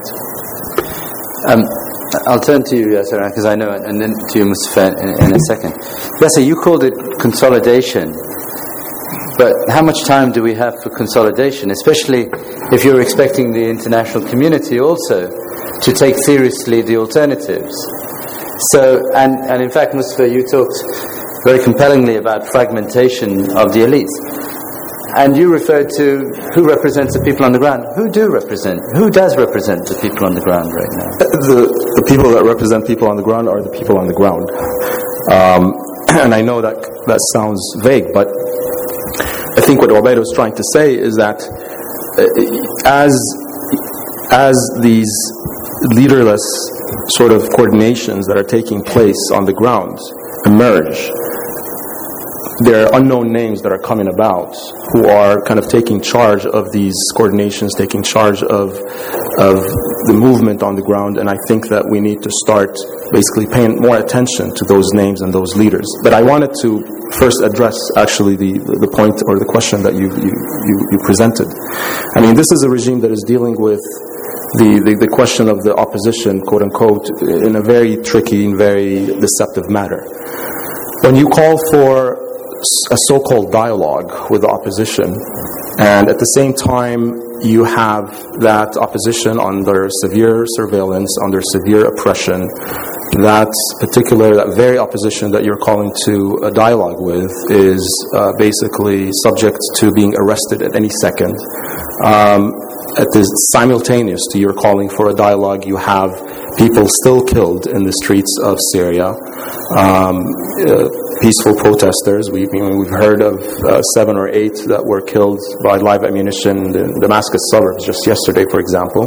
Um, I'll turn to you, Yasser, because I know, and then to you, Mustafa, in, in a second. Yasser, you called it consolidation, but how much time do we have for consolidation, especially if you're expecting the international community also to take seriously the alternatives? So, and, and in fact, Mustafa, you talked very compellingly about fragmentation of the elites. And you referred to who represents the people on the ground. Who do represent? Who does represent the people on the ground right now? The, the people that represent people on the ground are the people on the ground. Um, and I know that that sounds vague, but I think what Ubaid was trying to say is that as as these leaderless sort of coordinations that are taking place on the ground emerge, there are unknown names that are coming about who are kind of taking charge of these coordinations, taking charge of of the movement on the ground, and I think that we need to start basically paying more attention to those names and those leaders. But I wanted to first address actually the, the point or the question that you, you, you, you presented. I mean, this is a regime that is dealing with the, the, the question of the opposition, quote unquote, in a very tricky and very deceptive manner. When you call for a so-called dialogue with the opposition, and at the same time you have that opposition under severe surveillance, under severe oppression, that particular, that very opposition that you're calling to a dialogue with is uh, basically subject to being arrested at any second. Um, at the simultaneous to your calling for a dialogue, you have people still killed in the streets of Syria, um, uh, peaceful protesters. We, you know, we've heard of uh, seven or eight that were killed by live ammunition in the Damascus suburbs just yesterday, for example.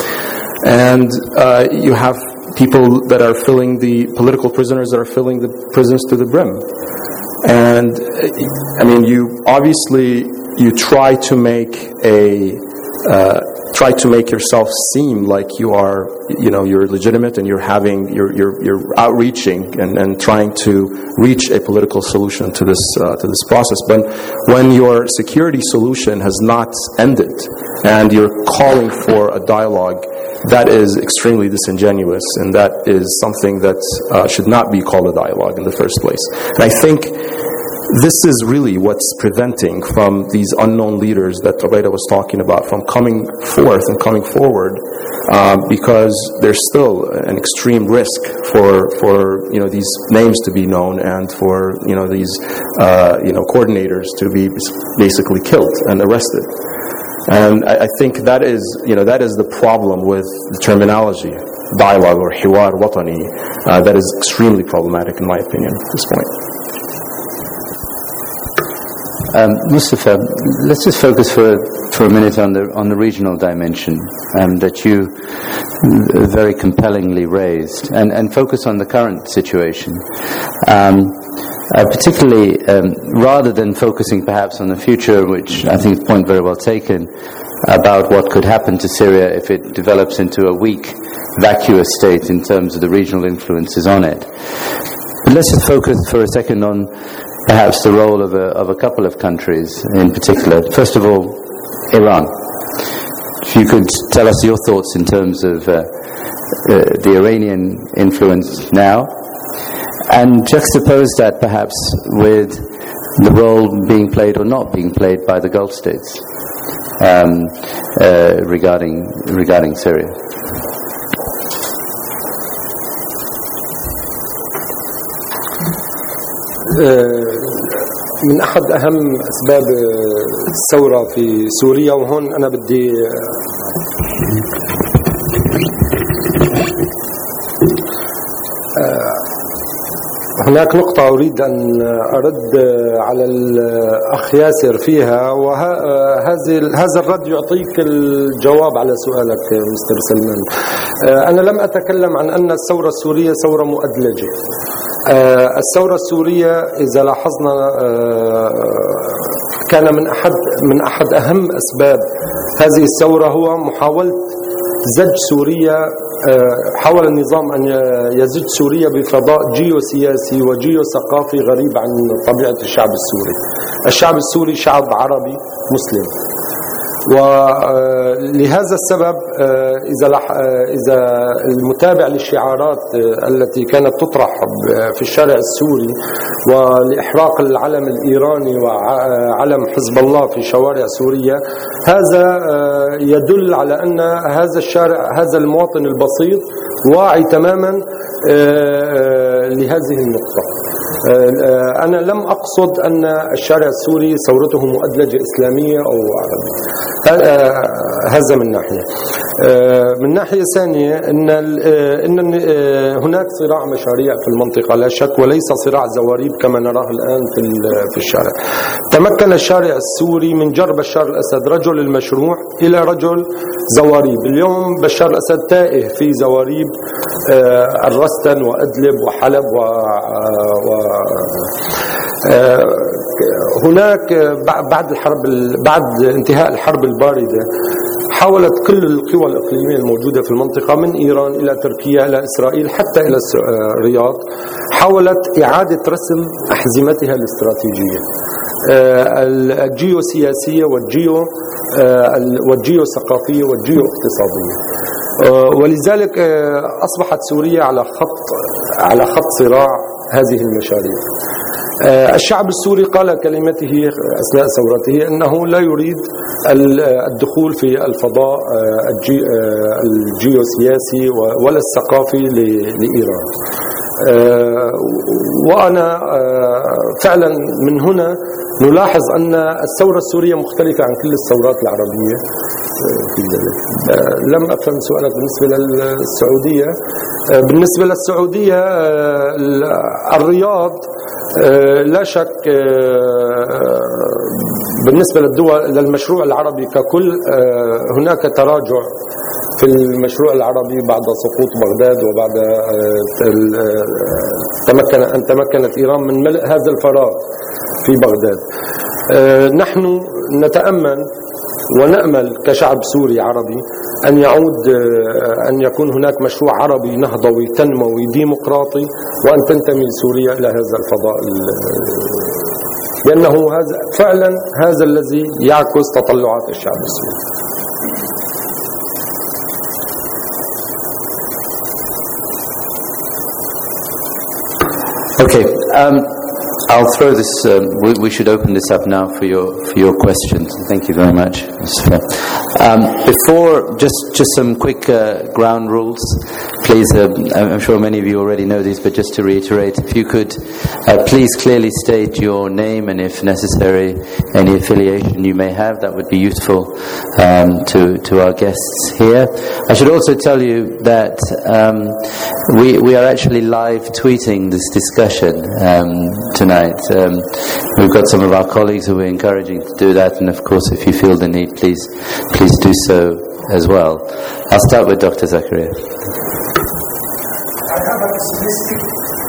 And uh, you have people that are filling the political prisoners that are filling the prisons to the brim. And I mean, you obviously you try to make a uh, try to make yourself seem like you are, you know, you're legitimate and you're having, you're you're, you're outreaching and, and trying to reach a political solution to this uh, to this process. But when your security solution has not ended and you're calling for a dialogue, that is extremely disingenuous, and that is something that uh, should not be called a dialogue in the first place. And I think this is really what's preventing from these unknown leaders that Ubaida was talking about from coming forth and coming forward, um, because there's still an extreme risk for for you know these names to be known and for you know these uh, you know coordinators to be basically killed and arrested. And I, I think that is you know that is the problem with the terminology dialogue or hiwar watani. Uh, that is extremely problematic in my opinion at this point. Um, Mustafa, let's just focus for for a minute on the on the regional dimension um, that you very compellingly raised, and, and focus on the current situation. Um, uh, particularly, um, rather than focusing perhaps on the future, which I think is a point very well taken, about what could happen to Syria if it develops into a weak, vacuous state in terms of the regional influences on it. But let's just focus for a second on perhaps the role of a, of a couple of countries in particular. First of all, Iran. If you could tell us your thoughts in terms of uh, uh, the Iranian influence now, and juxtapose that perhaps with the role being played or not being played by the Gulf states um, uh, regarding regarding Syria. من أحد أهم أسباب الثورة في سوريا، وهون أنا بدي هناك نقطة أريد أن أرد على الأخ ياسر فيها، وهذا هذا الرد يعطيك الجواب على سؤالك مستر سلمان. أنا لم أتكلم عن أن الثورة السورية ثورة مؤدلجة. الثورة السورية إذا لاحظنا كان من أحد من أحد أهم أسباب هذه الثورة هو محاولة زج سوريا، حاول النظام أن يزج سوريا بفضاء جيوسياسي وجيوثقافي غريب عن طبيعة الشعب السوري. الشعب السوري شعب عربي مسلم، ولهذا السبب إذا إذا المتابع للشعارات التي كانت تطرح في الشارع السوري ولإحراق العلم الإيراني وعلم حزب الله في شوارع سوريا، هذا يدل على أن هذا الشارع هذا المواطن البسيط واعي تماما لهذه النقطة. أنا لم أقصد أن الشارع السوري ثورته مؤدلجة إسلامية أو عربية، هذا من ناحية. من ناحية ثانية إن إن هناك صراع مشاريع في المنطقة لا شك، وليس صراع زواريب كما نراه الآن في في الشارع. تمكن الشارع السوري من جر بشار الأسد رجل المشروع إلى رجل زواريب. اليوم بشار الأسد تائه في زواريب الرستن وأدلب وحلب و, و هناك بعد الحرب بعد انتهاء الحرب الباردة حاولت كل القوى الإقليمية الموجودة في المنطقة من إيران إلى تركيا إلى إسرائيل حتى إلى الرياض، حاولت إعادة رسم أحزمتها الاستراتيجية الجيوسياسية والجيو والجيوثقافية والجيو اقتصادية، ولذلك أصبحت سوريا على خط على خط صراع هذه المشاريع. الشعب السوري قال كلمته أثناء ثورته أنه لا يريد الدخول في الفضاء الجيوسياسي ولا الثقافي لإيران. وأنا فعلا من هنا نلاحظ أن الثورة السورية مختلفة عن كل الثورات العربية في ذلك. لم أفهم سؤالك بالنسبة للسعودية. بالنسبة للسعودية الرياض لا شك بالنسبة للدول للمشروع العربي ككل هناك تراجع في المشروع العربي بعد سقوط بغداد وبعد تمكن أن تمكنت إيران من ملء هذا الفراغ في بغداد. نحن نتأمل ونأمل كشعب سوري عربي أن يعود أن يكون هناك مشروع عربي نهضوي تنموي ديمقراطي، وأن تنتمي سوريا إلى هذا الفضاء، لأنه هذا فعلا هذا الذي يعكس تطلعات الشعب السوري. Okay. Um, I'll throw this. Um, we, we should open this up now for your for your questions. Thank you very much. Um, before, just just some quick uh, ground rules. please, uh, I'm sure many of you already know these, but just to reiterate, if you could uh, please clearly state your name and, if necessary, any affiliation you may have, that would be useful um, to, to our guests here. I should also tell you that um, we, we are actually live tweeting this discussion um, tonight. Um, we've got some of our colleagues who are encouraging to do that, and of course, if you feel the need, please, please do so as well. I'll start with Doctor Zakaria. I have a pessimistic,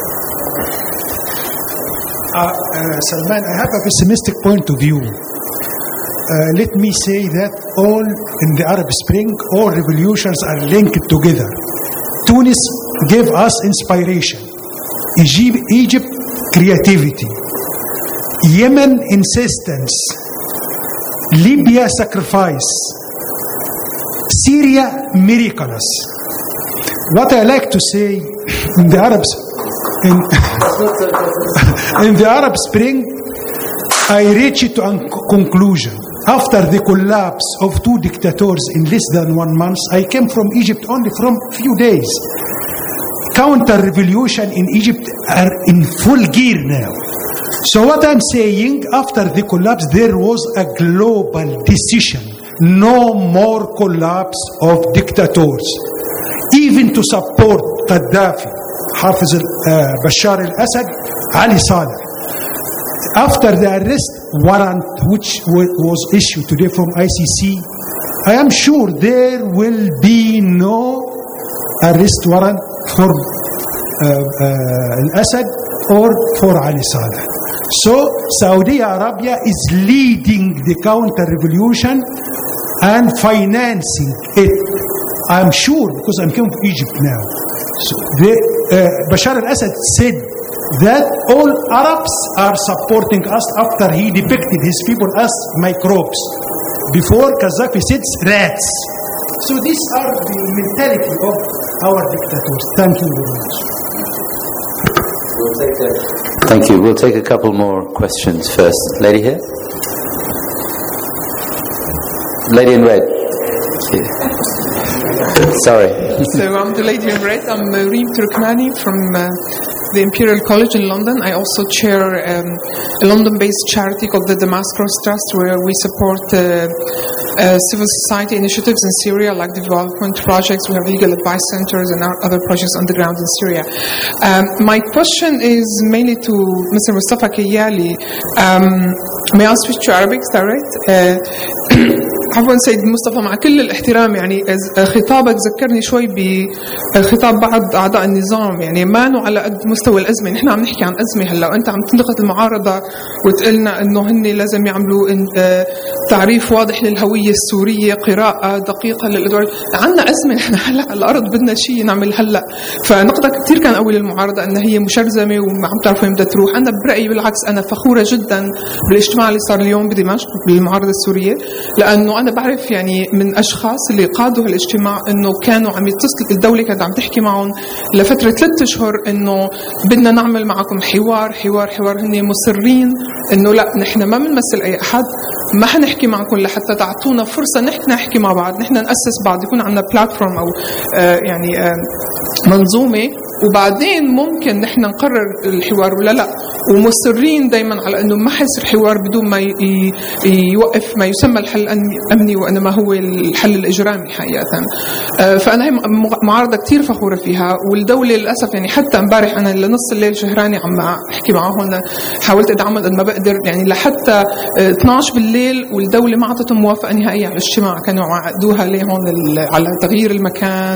uh, uh, Salman, I have a pessimistic point of view. Uh, let me say that all in the Arab Spring, all revolutions are linked together. Tunis gave us inspiration. Egypt, Egypt creativity. Yemen, insistence. Libya, sacrifice. Syria, miraculous. What I like to say in the Arab in, in the Arab Spring, I reached to a conclusion. After the collapse of two dictators in less than one month, I came from Egypt only from few days. Counter-revolution in Egypt are in full gear now. So what I'm saying, after the collapse, there was a global decision. No more collapse of dictators. Even to support Gaddafi, Hafiz uh, Bashar al-Assad, Ali Saleh. After the arrest warrant, which was issued today from I C C, I am sure there will be no arrest warrant for uh, uh, al-Assad or for Ali Saleh. So Saudi Arabia is leading the counter-revolution and financing it. I'm sure, because I'm coming from Egypt now. So the, uh, Bashar al-Assad said that all Arabs are supporting us after he depicted his people as microbes. Before, Gaddafi said rats. So these are the mentality of our dictators. Thank you very much. We'll take a, thank you. We'll take a couple more questions first. Lady here. Lady in red. Sorry. So I'm the lady in red. I'm uh, Reem Turkmani from uh, the Imperial College in London. I also chair um, a London-based charity called the Damascus Trust, where we support uh, uh, civil society initiatives in Syria, like development projects. We have legal advice centers and other projects on the ground in Syria. Um, my question is mainly to Mister Mustafa Kayali. Um, may I switch to Arabic? Is that right? Uh, عفوا سيد مصطفى، مع كل الاحترام يعني خطابك ذكرني شوي بخطاب بعض أعضاء النظام، يعني ما نوع على قد مستوى الأزمة. نحن عم نحكي عن أزمة هلا، وأنت عم تنتقد المعارضة وتقلنا إنه هن لازم يعملوا تعريف واضح للهوية السورية، قراءة دقيقة للأدوار. عنا أزمة نحن هلا على الأرض، بدنا شيء نعمل هلا. فنقدك كثير كان أول المعارضة أن هي مشرذمة وما عم تعرف وين بدها تروح. أنا برأيي بالعكس، أنا فخورة جدا بالاجتماع اللي صار اليوم بدمشق بالمعارضة السورية، لأنه أنا بعرف يعني من أشخاص اللي قادوا هالاجتماع إنه كانوا عم يتصل، الدولة كانت عم تحكي معهم لفترة ثلاثة أشهر إنه بدنا نعمل معكم حوار حوار حوار. هن مصرين إنه لا، نحن ما بنمثل أي أحد، ما حنحكي معكم لحتى تعطونا فرصة نحن نحكي مع بعض، نحن نأسس بعض، يكون عندنا بلاتفورم أو آه يعني آه منظومة، وبعدين ممكن نحن نقرر الحوار ولا لا. ومصرين دايما على إنه ما حيصير حوار بدون ما يوقف ما يسمى الحل الأمني، وإنما هو الحل الإجرامي حقيقة. فأنا هي معارضة كتير فخورة فيها، والدولة للأسف يعني حتى امبارح أنا لنص الليل شهراني عم أحكي معهم، حاولت أدعمهم قد ما بقدر، يعني لحتى اثنعش بالليل والدولة ما عطتهم موافقة نهائية على الاجتماع. كانوا عقدوها ليه هون على تغيير المكان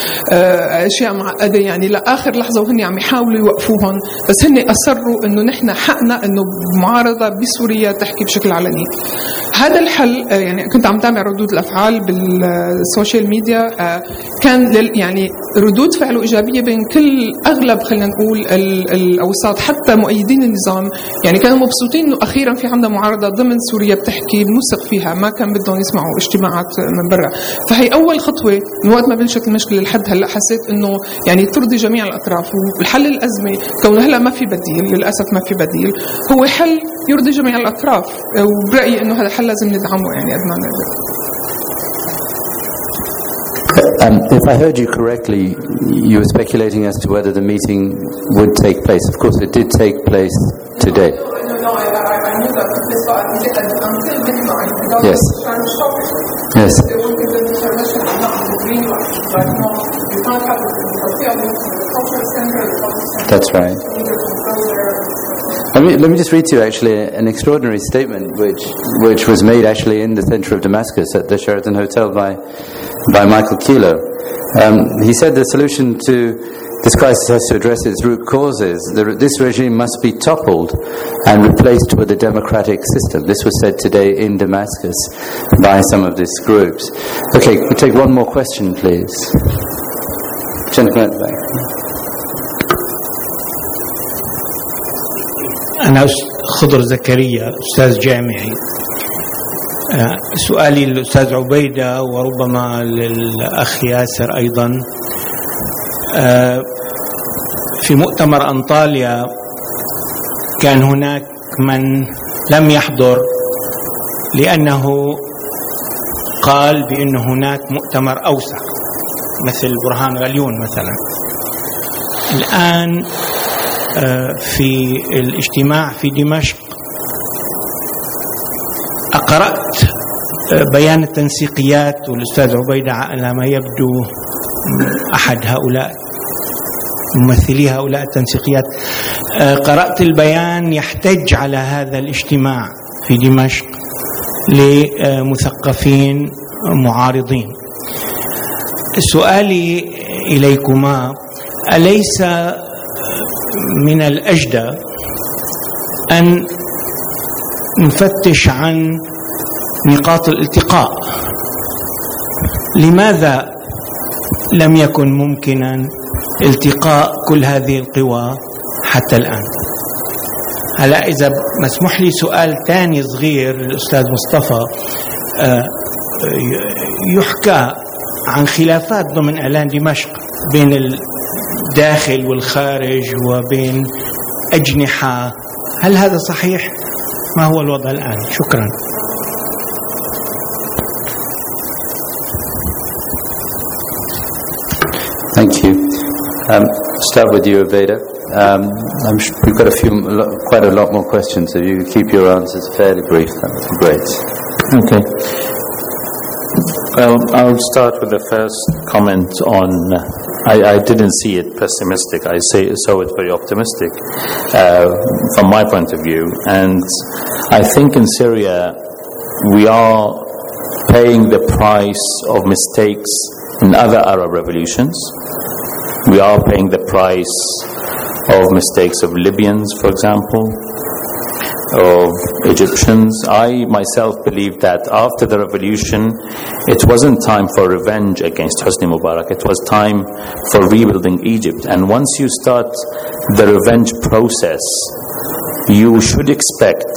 وأشياء معقدة يعني لآخر لحظة، وهن عم يحاولوا يوقفوهم، بس هن أصروا إنه نحن حقنا إنه معارضة بسوريا تحكي بشكل علني. هذا الحل يعني كنت عم تابع ردود الأفعال بالسوشيال ميديا، كان يعني ردود فعله إيجابية بين كل أغلب خلينا نقول الأوساط، حتى مؤيدين النظام يعني كانوا مبسوطين إنه أخيرا في عندنا معارضة ضمن سوريا بتحكي بنوثق فيها، ما كان بدهم يسمعوا اجتماعات من برا. فهي أول خطوة من وقت ما بلشت المشكلة لحد هلا، حسيت إنه يعني ترضي جميع الأطراف. والحل الأزمة كونه هلا ما في بديل، للأسف ما في بديل، هو حل يرضي جميع الأطراف، وبرأيي إنه هذا حل لازم ندعمه يعني قد ما نقدر. Um, if I heard you correctly, you were speculating as to whether the meeting would take place. Of course, it did take place today. No, no, I, I, I knew that this was until midnight. The government Yes. was trying to stop it. Yes. They will give them the permission, not the green light. But no, you can't have it in the hotel meeting, the cultural center, the cultural center. That's right. Either control there. Let me, let me just read to you actually an extraordinary statement which which was made actually in the center of Damascus at the Sheraton Hotel by by Michael Kilo. Um, he said the solution to this crisis has to address its root causes. The, this regime must be toppled and replaced with a democratic system. This was said today in Damascus by some of these groups. Okay, we'll take one more question, please. Gentleman at the back. أنا خضر زكريا أستاذ جامعي. سؤالي للأستاذ عبيدة وربما للأخ ياسر أيضا. في مؤتمر أنطاليا كان هناك من لم يحضر لأنه قال بأن هناك مؤتمر أوسع مثل برهان غليون مثلا. الآن في الاجتماع في دمشق قرأت بيان التنسيقيات، والأستاذ عبيدة على ما يبدو أحد هؤلاء ممثلي هؤلاء التنسيقيات. قرأت البيان يحتج على هذا الاجتماع في دمشق لمثقفين معارضين. سؤالي إليكما: أليس من الأجدى أن نفتش عن نقاط الالتقاء؟ لماذا لم يكن ممكنا التقاء كل هذه القوى حتى الآن؟ هلا إذا مسموح لي سؤال ثاني صغير للأستاذ مصطفى. يحكى عن خلافات ضمن إعلان دمشق بين الداخل والخارج وبين أجنحة، هل هذا صحيح؟ ما هو الوضع الآن؟ شكرا. Thank you. Um, start with you, Aveda. Um, I'm sure we've got a few, quite a lot more questions. If you keep your answers fairly brief, that would be great. Okay. Well, I'll start with the first comment on. I, I didn't see it pessimistic. I say saw it very optimistic uh, from my point of view. And I think in Syria we are paying the price of mistakes in other Arab revolutions. We are paying the price of mistakes of Libyans, for example, of Egyptians. I myself believe that after the revolution, it wasn't time for revenge against Hosni Mubarak. It was time for rebuilding Egypt. And once you start the revenge process, you should expect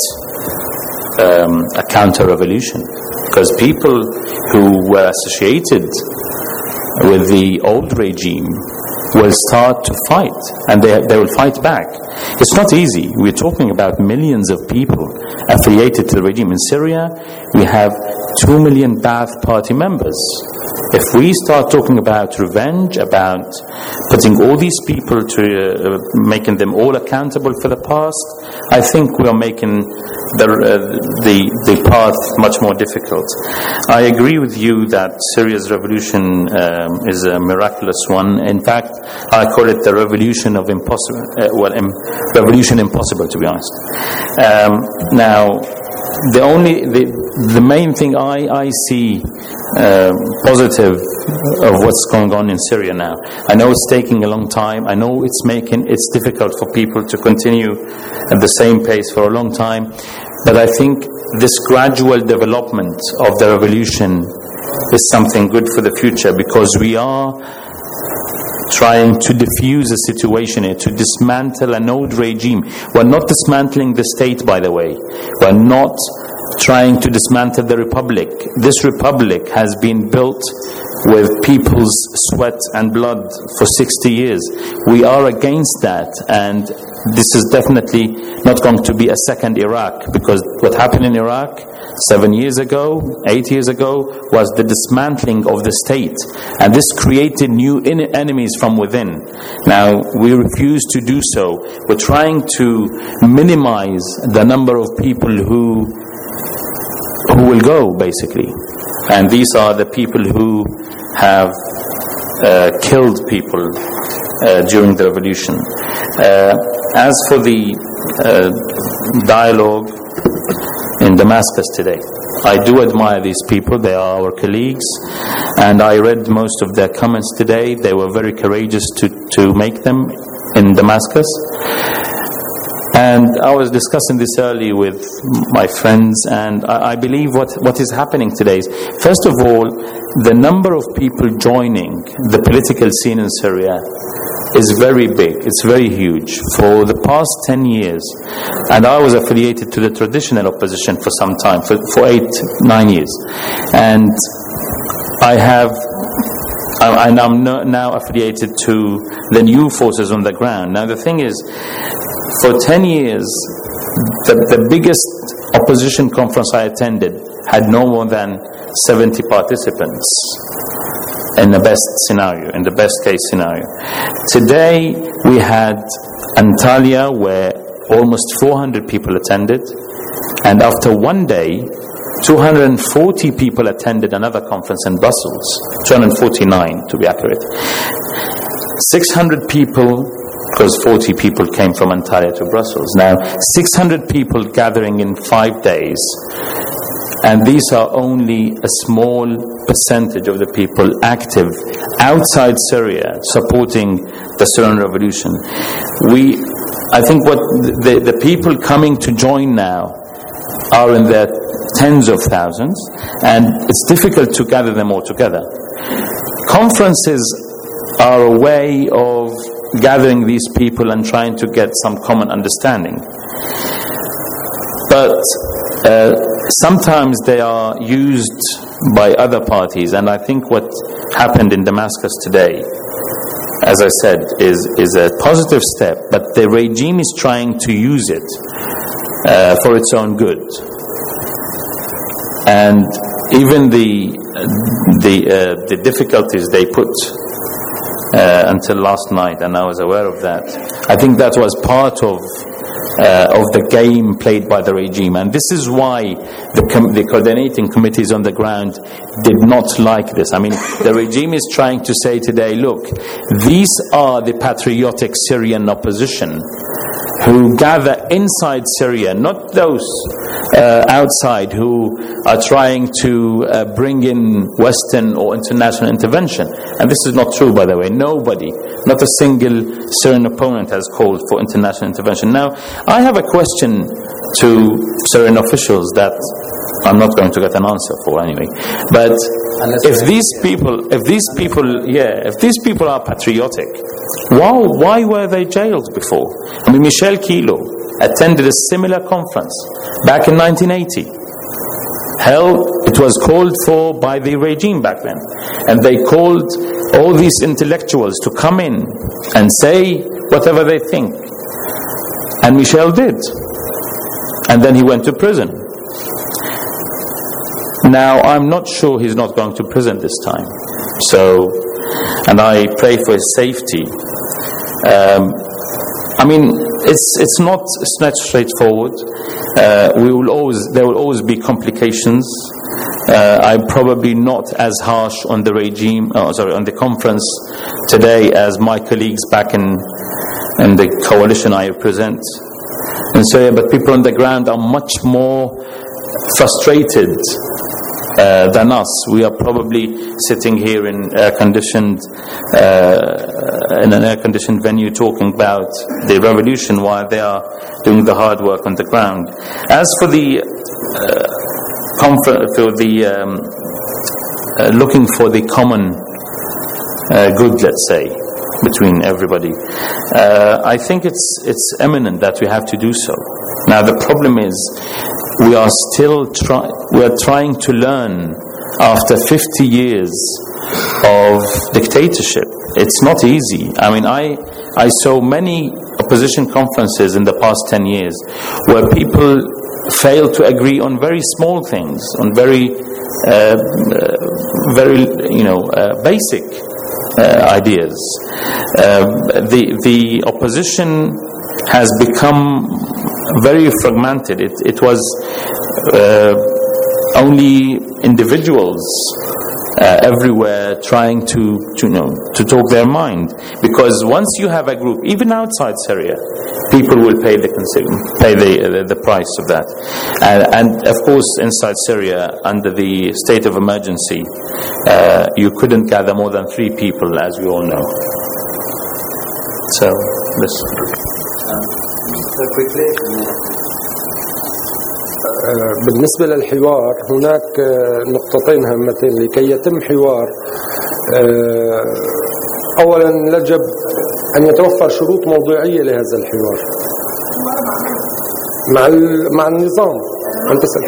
um, a counter-revolution, because people who were associated with the old regime will start to fight, and they they will fight back. It's not easy. We're talking about millions of people affiliated to the regime. In Syria, we have two million Ba'ath Party members. If we start talking about revenge, about putting all these people to uh, making them all accountable for the past, I think we are making the uh, the the path much more difficult. I agree with you that Syria's revolution um, is a miraculous one. In fact, I call it the revolution of impossible. Uh, well, im- revolution impossible, to be honest. Um, now, the only the the main thing I I see uh, positive of what's going on in Syria now. I know it's taking a long time. I know it's making it's difficult for people to continue at the same pace for a long time. But I think this gradual development of the revolution is something good for the future, because we are trying to diffuse a situation here, to dismantle an old regime. We're not dismantling the state, by the way. We're not trying to dismantle the republic. This republic has been built with people's sweat and blood for sixty years. We are against that, and this is definitely not going to be a second Iraq, because what happened in Iraq seven years ago, eight years ago, was the dismantling of the state, and this created new in- enemies from within. Now, we refuse to do so. We're trying to minimize the number of people who who will go, basically. And these are the people who have uh, killed people uh, during the revolution. Uh, as for the uh, dialogue in Damascus today, I do admire these people. They are our colleagues, and I read most of their comments today. They were very courageous to, to make them in Damascus. And I was discussing this earlier with my friends, and I, I believe what, what is happening today is, first of all, the number of people joining the political scene in Syria is very big. It's very huge. For the past ten years, and I was affiliated to the traditional opposition for some time, for, for eight, nine years. And I have, and I'm now affiliated to the new forces on the ground. Now the thing is, for ten years, the, the biggest opposition conference I attended had no more than seventy participants in the best scenario, in the best case scenario. Today, we had Antalya, where almost four hundred people attended, and after one day, two hundred forty people attended another conference in Brussels, two hundred forty-nine to be accurate. six hundred people, because forty people came from Antalya to Brussels. Now, six hundred people gathering in five days, and these are only a small percentage of the people active outside Syria supporting the Syrian revolution. We, I think what the, the people coming to join now are in their tens of thousands, and it's difficult to gather them all together. Conferences are a way of gathering these people and trying to get some common understanding. But uh, sometimes they are used by other parties, and I think what happened in Damascus today, as I said, is, is a positive step, but the regime is trying to use it uh, for its own good. And even the the uh, the difficulties they put uh, until last night, and I was aware of that, I think that was part of uh, of the game played by the regime, and this is why the com- the coordinating committees on the ground did not like this. I mean, the regime is trying to say today, look, these are the patriotic Syrian opposition who gather inside Syria, not those uh, outside who are trying to uh, bring in Western or international intervention. And this is not true, by the way. Nobody, not a single Syrian opponent has called for international intervention. Now, I have a question to Syrian officials that I'm not going to get an answer for anyway. But Unless if these people, if these people, yeah, if these people are patriotic, why, why were they jailed before? I mean, Michel Kilo attended a similar conference back in nineteen eighty. Hell, it was called for by the regime back then. And they called all these intellectuals to come in and say whatever they think. And Michel did. And then he went to prison. Now, I'm not sure he's not going to prison this time. So, and I pray for his safety. Um, I mean, it's it's not it's not straightforward. Uh, we will always there will always be complications. Uh, I'm probably not as harsh on the regime, oh, sorry, on the conference today as my colleagues back in in the coalition I represent. And so, yeah, but people on the ground are much more frustrated uh, than us. We are probably sitting here in air-conditioned, uh, in an air-conditioned venue talking about the revolution while they are doing the hard work on the ground. As for the uh, comfort, for the um, uh, looking for the common uh, good, let's say, between everybody, uh, I think it's it's eminent that we have to do so. Now the problem is we are still try we are trying to learn after fifty years of dictatorship. It's not easy. I mean, I I saw many opposition conferences in the past ten years where people fail to agree on very small things, on very, uh, uh, very, you know, uh, basic uh, ideas. Uh, the the opposition has become very fragmented. It it was uh, only individuals uh, everywhere trying to, to you know to talk their mind. Because once you have a group, even outside Syria, people will pay the pay the uh, the price of that. Uh, and of course, inside Syria, under the state of emergency, uh, you couldn't gather more than three people, as we all know. So, this. So quickly. بالنسبة للحوار هناك نقطتين هامتين لكي يتم حوار. أولا يجب أن يتوفر شروط موضوعية لهذا الحوار مع مع النظام. أنت سأل.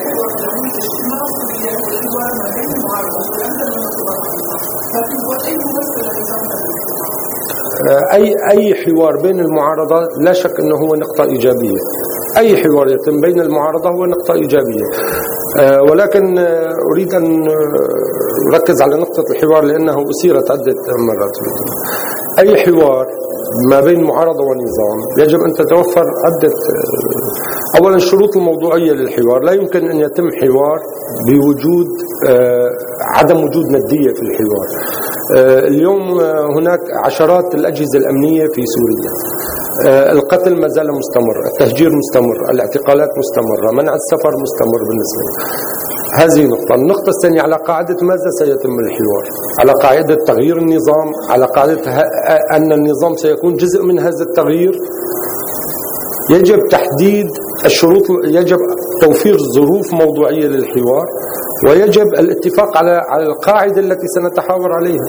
أي أي حوار بين المعارضة لا شك أنه هو نقطة إيجابية. أي حوار يتم بين المعارضة هو نقطة إيجابية. أه ولكن أريد أن أركز على نقطة الحوار لأنه أثيرت عدة مرات. أي حوار ما بين معارضة ونظام يجب أن تتوفر عدة. أولا الشروط الموضوعية للحوار. لا يمكن أن يتم حوار بوجود أه عدم وجود ندية في الحوار. أه اليوم هناك عشرات الأجهزة الأمنية في سوريا. أه القتل ما زال مستمر، التهجير مستمر، الاعتقالات مستمرة، منع السفر مستمر بالنسبة لي. هذه نقطة. النقطة الثانية على قاعدة ماذا سيتم الحوار؟ على قاعدة تغيير النظام، على قاعدة أن النظام سيكون جزء من هذا التغيير. يجب تحديد الشروط، يجب توفير ظروف موضوعية للحوار، ويجب الاتفاق على على القاعدة التي سنتحاور عليها.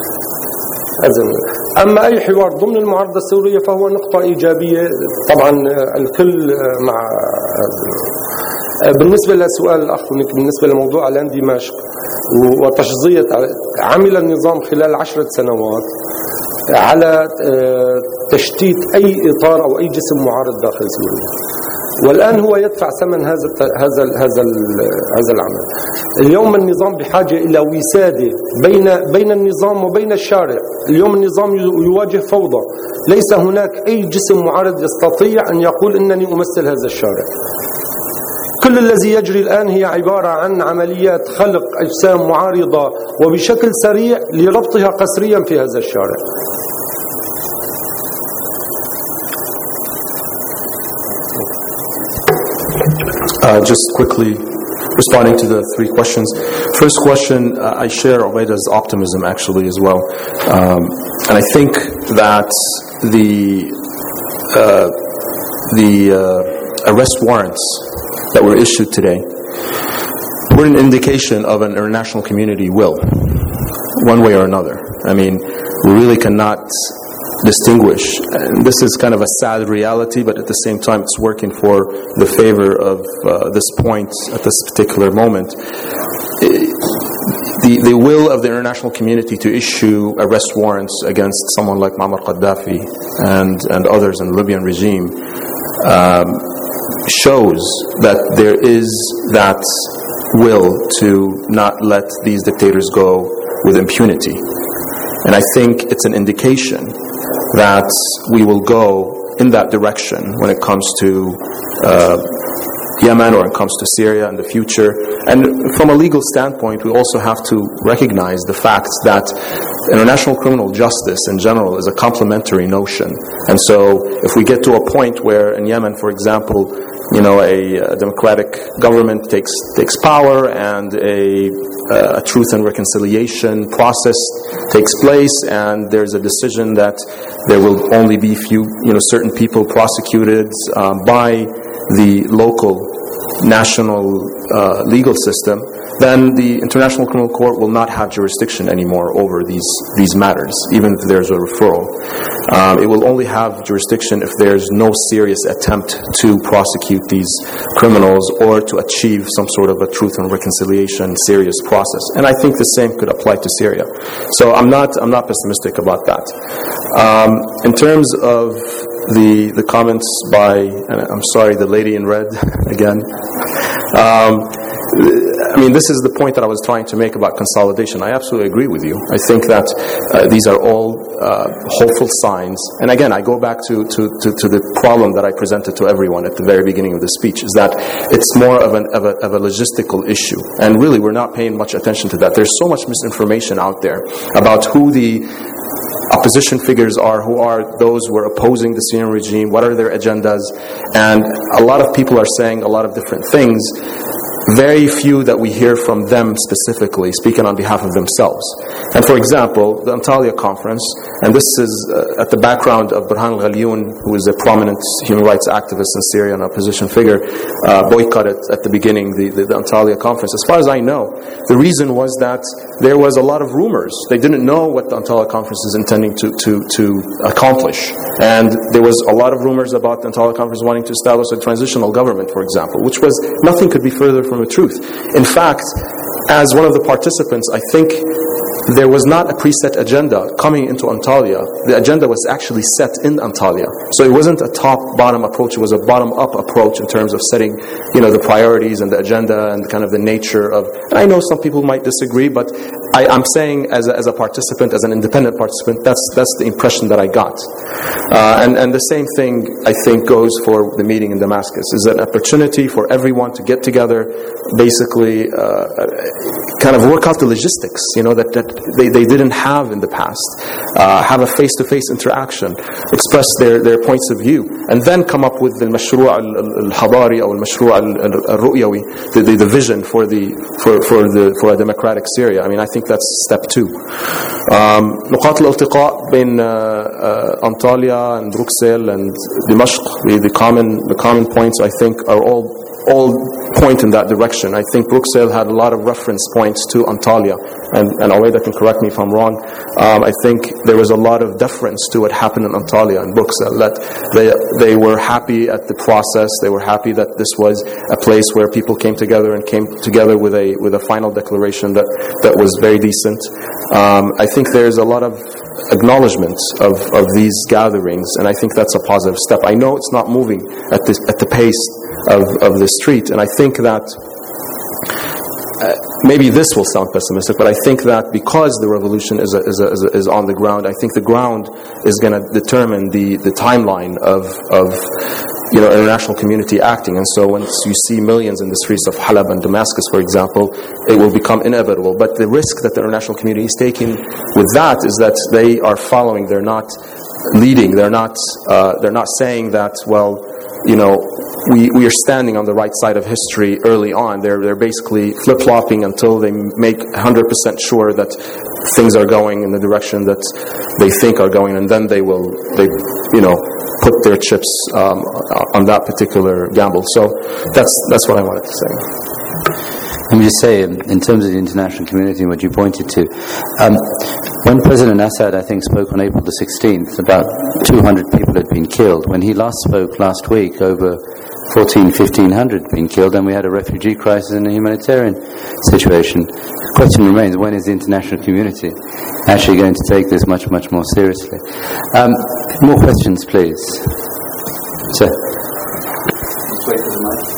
أما أي حوار ضمن المعارضة السورية فهو نقطة إيجابية طبعا الكل مع. بالنسبة لسؤال الأخ بالنسبة لموضوع الآن دمشق وتشظية، عمل النظام خلال عشرة سنوات على تشتيت أي إطار أو أي جسم معارض داخل سوريا، والآن هو يدفع ثمن هذا هذا هذا هذا العمل. اليوم النظام بحاجة إلى وسادة بين بين النظام وبين الشارع. اليوم النظام يواجه فوضى، ليس هناك أي جسم معارض يستطيع أن يقول إنني أمثل هذا الشارع. كل الذي يجري الآن هي عبارة عن عمليات خلق أجسام معارضة وبشكل سريع لربطها قسريا في هذا الشارع. Uh, just quickly responding to the three questions. First question, uh, I share Ubaida's optimism actually as well. Um, and I think that the uh, the uh, arrest warrants that were issued today were an indication of an international community will, one way or another. I mean, we really cannot distinguish, and this is kind of a sad reality, but at the same time it's working for the favor of uh, this point at this particular moment. The, the will of the international community to issue arrest warrants against someone like Muammar Gaddafi and, and others in the Libyan regime um, shows that there is that will to not let these dictators go with impunity. And I think it's an indication that we will go in that direction when it comes to uh, Yemen or when it comes to Syria in the future. And from a legal standpoint, we also have to recognize the fact that international criminal justice in general is a complementary notion. And so if we get to a point where in Yemen, for example, you know, a, a democratic government takes takes power and a, a truth and reconciliation process takes place, and there's a decision that there will only be few, you know, certain people prosecuted um, by the local national uh, legal system, then the International Criminal Court will not have jurisdiction anymore over these, these matters, even if there's a referral. Um, it will only have jurisdiction if there's no serious attempt to prosecute these criminals or to achieve some sort of a truth and reconciliation serious process. And I think the same could apply to Syria. So I'm not, I'm not pessimistic about that. Um, in terms of the the comments by, and I'm sorry, the lady in red again. Um, I mean, this is the point that I was trying to make about consolidation. I absolutely agree with you. I think that uh, these are all uh, hopeful signs. And again, I go back to, to, to, to the problem that I presented to everyone at the very beginning of the speech, is that it's more of, an, of, a, of a logistical issue. And really, we're not paying much attention to that. There's so much misinformation out there about who the opposition figures are, who are those who are opposing the Syrian regime, what are their agendas. And a lot of people are saying a lot of different things. Very few that we hear from them specifically speaking on behalf of themselves. And for example, the Antalya conference, and this is uh, at the background of Burhan al-Ghalioun, who is a prominent human rights activist in Syria and opposition figure, uh, boycotted at the beginning the, the, the Antalya conference. As far as I know, the reason was that there was a lot of rumors. They didn't know what the Antalya conference is intending to, to, to accomplish. And there was a lot of rumors about the Antalya conference wanting to establish a transitional government, for example, which was, nothing could be further from the truth. In fact, as one of the participants, I think there was not a preset agenda coming into Antalya. The agenda was actually set in Antalya. So it wasn't a top-bottom approach, it was a bottom-up approach in terms of setting, you know, the priorities and the agenda and kind of the nature of, and I know some people might disagree, but I, I'm saying as a, as a participant, as an independent participant, that's that's the impression that I got. Uh, and, and the same thing, I think, goes for the meeting in Damascus. It's an opportunity for everyone to get together, basically uh, kind of work out the logistics, you know, that, that they, they didn't have in the past. Uh, have a face-to-face interaction, express their, their points of view, and then come up with the mashru' al-hadari or al-mashru' al-ru'yawi, the, the, the vision for the for, for the for a democratic Syria. I mean, I think that's step two. نقاط الالتقاء بين Antalya and Bruxelles and Dimashq, the, the common the common points, I think, are all all point in that direction. I think Bruxelles had a lot of reference points to Antalya, and, and Aweda can correct me if I'm wrong. Um, I think there was a lot of deference to what happened in Antalya and Bruxelles, that they they were happy at the process, they were happy that this was a place where people came together and came together with a with a final declaration that, that was very decent. Um, I think there's a lot of acknowledgement of, of these gatherings, and I think that's a positive step. I know it's not moving at this at the pace of, of the street, and I think that uh, maybe this will sound pessimistic, but I think that because the revolution is a, is, a, is, a, is on the ground, I think the ground is going to determine the, the timeline of of you know international community acting. And so once you see millions in the streets of Halab and Damascus, for example, it will become inevitable. But the risk that the international community is taking with that is that they are following, they're not leading, they're not uh, they're not saying that, well, you know, we, we are standing on the right side of history early on. They're they're basically flip-flopping until they make one hundred percent sure that things are going in the direction that they think are going, and then they will, they you know, put their chips um, on that particular gamble. So that's that's what I wanted to say. Let me just say, in terms of the international community and what you pointed to, um, when President Assad, I think, spoke on April the sixteenth, about two hundred people had been killed. When he last spoke last week, over fourteen, fifteen hundred had been killed, and we had a refugee crisis and a humanitarian situation. The question remains, when is the international community actually going to take this much, much more seriously? Um, more questions, please. Sir. Let's wait for the mic.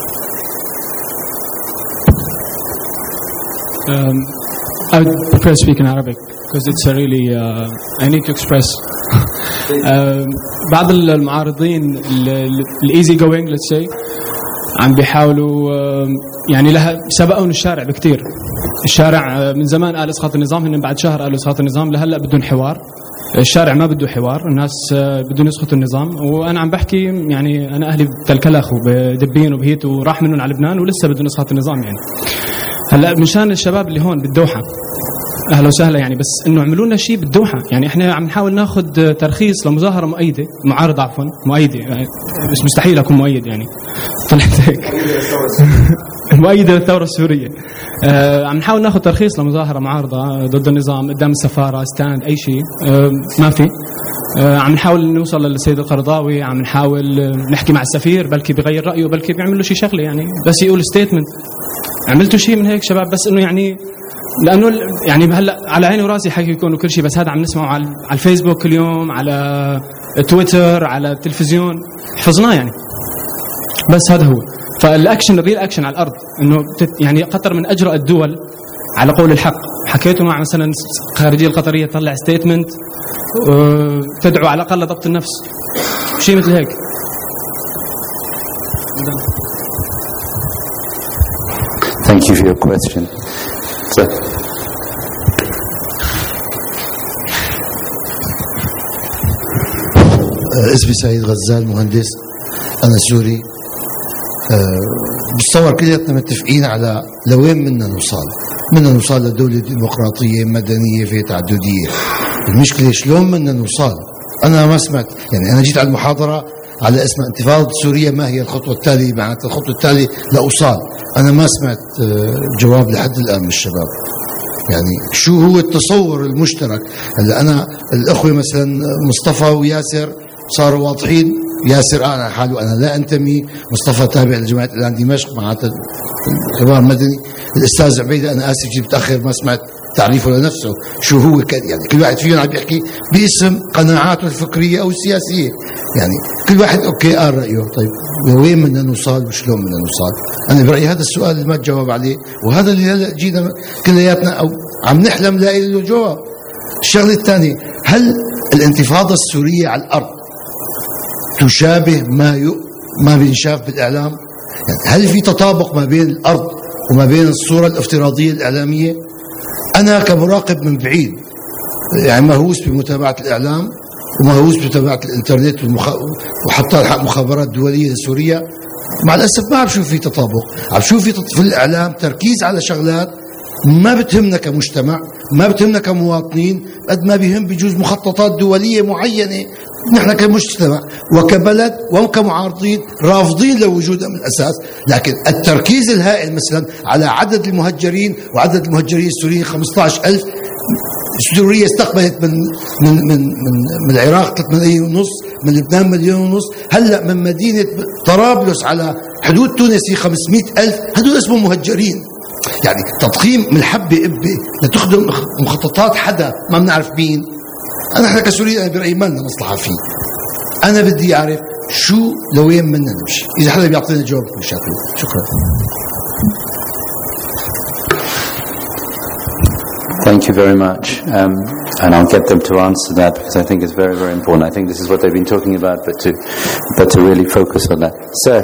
Um, I would prefer to speak in Arabic because it's a really uh, I need to express. um, بعض المعارضين الايزي جوينج let's say عم بيحاولوا يعني لها سبقون الشارع بكتير. الشارع من زمان قال اسقاط النظام، هن بعد شهر قالوا اسقاط النظام، لهلا بدون حوار. الشارع ما بده حوار، الناس بدهم يسقطوا النظام. وانا عم بحكي يعني انا اهلي بتلكلخ وبدبين وبهيت وراح منهم على لبنان ولسه بدهم اسقاط النظام. يعني هلا مشان الشباب اللي هون بالدوحه اهلا وسهلا، يعني بس انه عملوا لنا شيء بالدوحه. يعني احنا عم نحاول ناخذ ترخيص لمظاهره مؤيده، معارضه عفوا مؤيده، يعني بس مستحيل اكون مؤيد يعني طلعت هيك. مؤيدة للثورة السورية. آه عم نحاول ناخذ ترخيص لمظاهرة معارضة ضد النظام قدام السفارة، ستاند، أي شيء، آه ما في. آه عم نحاول نوصل للسيد القرضاوي، عم نحاول آه نحكي مع السفير، بلكي بغير رأيه، بلكي بيعمل له شيء شغلة، يعني بس يقول ستيتمنت. عملتوا شيء من هيك شباب؟ بس إنه يعني لأنه يعني هلا على عيني وراسي حكي يكونوا كل شيء، بس هذا عم نسمعه على الفيسبوك كل يوم، على تويتر، على التلفزيون، حفظناه يعني. بس هذا هو. فالاكشن، الريل اكشن على الارض، انه يعني قطر من اجرأ الدول على قول الحق. حكيته مع مثلا الخارجيه القطريه، طلع ستيتمنت تدعو على الاقل ضبط النفس، شيء مثل هيك. Thank you for your question. So. اسمي سعيد غزال، مهندس، أنا سوري. بتصور كلياتنا متفقين على لوين بدنا نوصل. بدنا نوصل لدولة ديمقراطية مدنية في تعددية. المشكلة شلون بدنا نوصل. أنا ما سمعت، يعني أنا جيت على المحاضرة على اسم انتفاضة سوريا، ما هي الخطوة التالية، معناتها الخطوة التالية لأوصال. أنا ما سمعت جواب لحد الآن من الشباب. يعني شو هو التصور المشترك؟ هلا أنا الأخوة مثلا مصطفى وياسر صاروا واضحين. ياسر أنا حاله أنا لا أنتمي، مصطفى تابع لجماعة الآن دمشق معناتها حوار مدني. الأستاذ عبيدة أنا آسف جيت متأخر ما سمعت تعريفه لنفسه شو هو، يعني كل واحد فيهم عم يحكي باسم قناعاته الفكرية أو السياسية، يعني كل واحد أوكي قال رأيه. طيب وين بدنا نوصل وشلون بدنا نوصل؟ أنا برأيي هذا السؤال اللي ما تجاوب عليه، وهذا اللي هلا جينا كلياتنا أو عم نحلم نلاقي له جواب. الشغلة الثانية، هل الانتفاضة السورية على الأرض تشابه ما ي... ما بينشاف بالإعلام؟ يعني هل في تطابق ما بين الأرض وما بين الصورة الافتراضية الإعلامية؟ أنا كمراقب من بعيد يعني مهووس بمتابعة الإعلام ومهووس بمتابعة الإنترنت والمخ... وحتى مخابرات دولية لسوريا، مع الأسف ما عم شوف في تطابق. عم شوف في في الإعلام تركيز على شغلات ما بتهمنا كمجتمع، ما بتهمنا كمواطنين، قد ما بيهم بجوز مخططات دولية معينة نحن كمجتمع وكبلد وكمعارضين رافضين لوجودها من الأساس. لكن التركيز الهائل مثلا على عدد المهجرين، وعدد المهجرين السوريين خمسة عشر ألف. سوريا استقبلت من من من من, من العراق ثلاثة ملايين ونص، من لبنان مليون ونص، هلا من مدينة طرابلس على حدود تونس خمسمائة ألف، هدول اسمهم مهجرين. يعني تضخيم من الحبة إبة لتخدم مخططات حدا ما بنعرف مين. أنا إحنا كسوريين أنا برأيي ما لنا مصلحة فيه. أنا بدي أعرف شو لوين بدنا نمشي. إذا حدا بيعطينا جواب مشاكل. شكرا. Thank you very much, um, and I'll get them to answer that because I think it's very, very important. I think this is what they've been talking about, but to, but to really focus on that. Sir.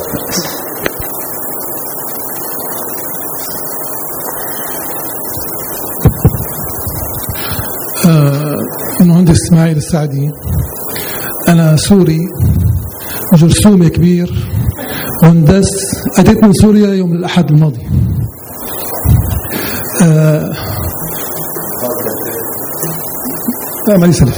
المهندس اسماعيل السعدي. أنا سوري جرثومي كبير، مهندس، أتيت من سوريا يوم الأحد الماضي. آه لا ما يسلف.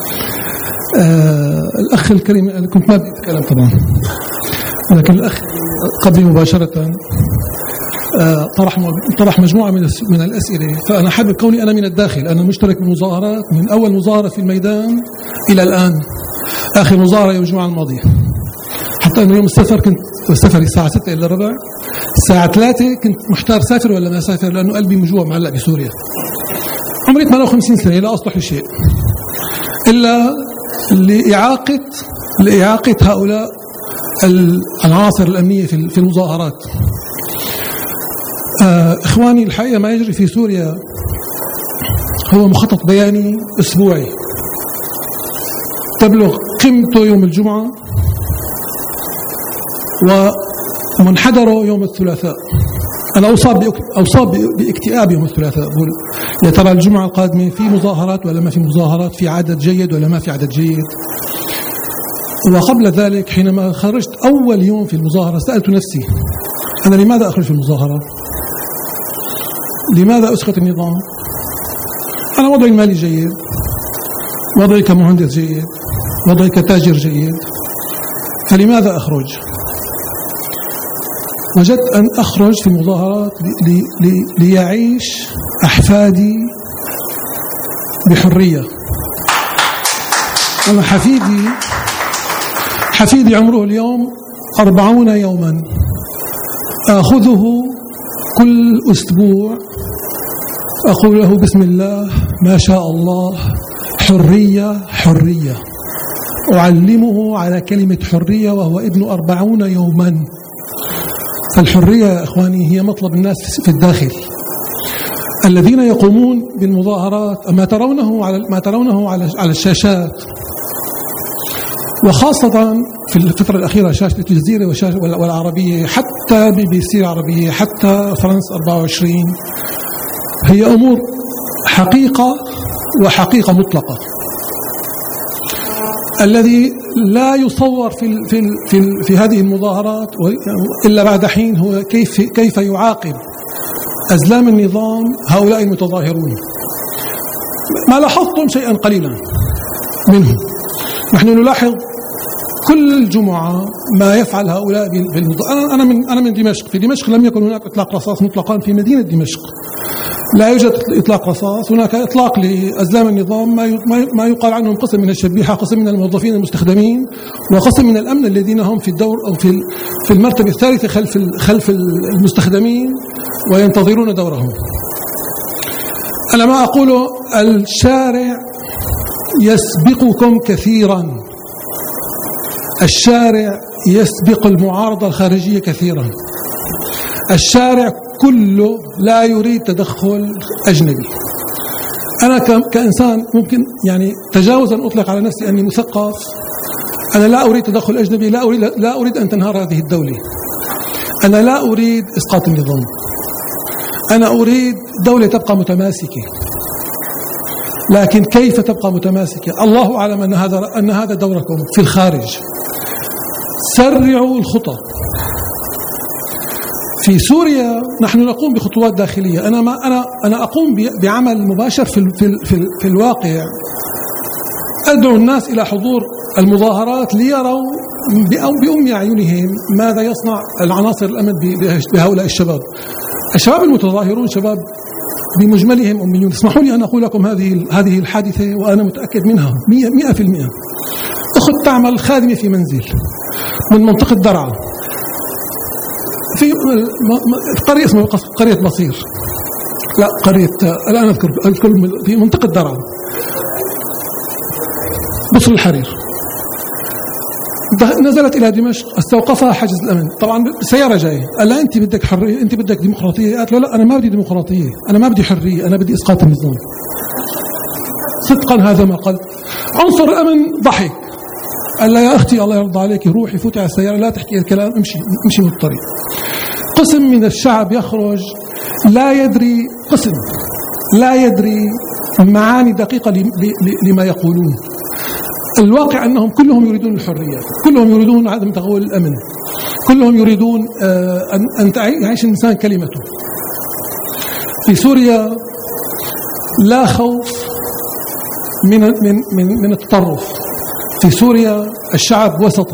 آه الأخ الكريم أنا كنت ما بدي أتكلم طبعا، لكن الأخ قبلي مباشرة آه طرح طرح مجموعة من من الأسئلة، فأنا حابب كوني أنا من الداخل، أنا مشترك بالمظاهرات من أول مظاهرة في الميدان إلى الآن، آخر مظاهرة يوم الجمعة الماضية. حتى أن يوم السفر كنت سفري الساعة ستة إلا ربع، الساعة ثلاثة كنت محتار سافر ولا ما سافر، لأنه قلبي مجوع معلق بسوريا. عمري ثمانية وخمسين سنة لا أصلح لشيء إلا لإعاقة لإعاقة هؤلاء العناصر الأمنية في المظاهرات. آه إخواني، الحقيقة ما يجري في سوريا هو مخطط بياني أسبوعي تبلغ قيمته يوم الجمعة ومنحدره يوم الثلاثاء. أنا أصاب أصاب باكتئاب يوم الثلاثاء، أقول يا ترى الجمعة القادمة في مظاهرات ولا ما في مظاهرات، في عدد جيد ولا ما في عدد جيد. وقبل ذلك حينما خرجت أول يوم في المظاهرة سألت نفسي أنا لماذا أخرج في المظاهرة؟ لماذا أسقط النظام؟ أنا وضعي المالي جيد، وضعي كمهندس جيد، وضعي كتاجر جيد، فلماذا أخرج؟ وجدت أن أخرج في المظاهرات لي لي ليعيش أحفادي بحرية. أنا حفيدي حفيدي عمره اليوم أربعون يوما، آخذه كل أسبوع أقول له بسم الله ما شاء الله حرية حرية، أعلمه على كلمة حرية وهو ابن أربعون يوما. فالحرية يا إخواني هي مطلب الناس في الداخل. الذين يقومون بالمظاهرات ما ترونه على ما ترونه على على الشاشات، وخاصة في الفترة الأخيرة شاشة الجزيرة وشاشة والعربية، حتى بي بي سي العربية، حتى فرنسا أربعة وعشرين، هي أمور حقيقة وحقيقة مطلقة. الذي لا يصور في ال في ال في, ال في هذه المظاهرات إلا بعد حين هو كيف كيف يعاقب أزلام النظام هؤلاء المتظاهرون. ما لاحظتم شيئا قليلا منه. نحن نلاحظ كل جمعة ما يفعل هؤلاء بالمظاهرات. أنا من أنا من دمشق. في دمشق لم يكن هناك إطلاق رصاص مطلقا في مدينة دمشق. لا يوجد إطلاق رصاص، هناك إطلاق لأزلام النظام ما ما يقال عنهم قسم من الشبيحة، قسم من الموظفين المستخدمين، وقسم من الأمن الذين هم في الدور أو في في المرتبة الثالثة خلف خلف المستخدمين وينتظرون دورهم. أنا ما أقوله الشارع يسبقكم كثيرا، الشارع يسبق المعارضة الخارجية كثيرا. الشارع كله لا يريد تدخل أجنبي. أنا كإنسان ممكن يعني تجاوز أن أطلق على نفسي أني مثقف. أنا لا أريد تدخل أجنبي، لا أريد لا أريد أن تنهار هذه الدولة. أنا لا أريد إسقاط النظام. أنا أريد دولة تبقى متماسكة. لكن كيف تبقى متماسكة؟ الله أعلم أن هذا أن هذا دوركم في الخارج. سرعوا الخطى. في سوريا نحن نقوم بخطوات داخلية. أنا ما أنا أنا أقوم بعمل مباشر في في في, في الواقع. أدعو الناس إلى حضور المظاهرات ليروا بأم أعينهم ماذا يصنع العناصر الأمن بهؤلاء الشباب. الشباب المتظاهرون شباب بمجملهم أميون. اسمحوا لي أن أقول لكم هذه هذه الحادثة وأنا متأكد منها مئة في المئة. أخت تعمل خادمة في منزل من منطقة درعا في قرية اسمها قرية بصير، لا قرية الآن أذكر أذكر في منطقة درعا بصر الحرير. نزلت إلى دمشق، استوقفها حجز الأمن. طبعا سيارة جاية، قال لها أنت بدك حرية، أنت بدك ديمقراطية؟ قالت له لا أنا ما بدي ديمقراطية، أنا ما بدي حرية، أنا بدي إسقاط النظام. صدقا هذا ما قال. عنصر الأمن ضحك، قال لها يا أختي الله يرضى عليك روحي فوتي على السيارة، لا تحكي الكلام، امشي امشي من الطريق. قسم من الشعب يخرج لا يدري، قسم لا يدري معاني دقيقة لما يقولون. الواقع أنهم كلهم يريدون الحرية، كلهم يريدون عدم تغول الأمن، كلهم يريدون أن يعيش الإنسان كلمته. في سوريا لا خوف من من من من التطرف. في سوريا الشعب وسطي.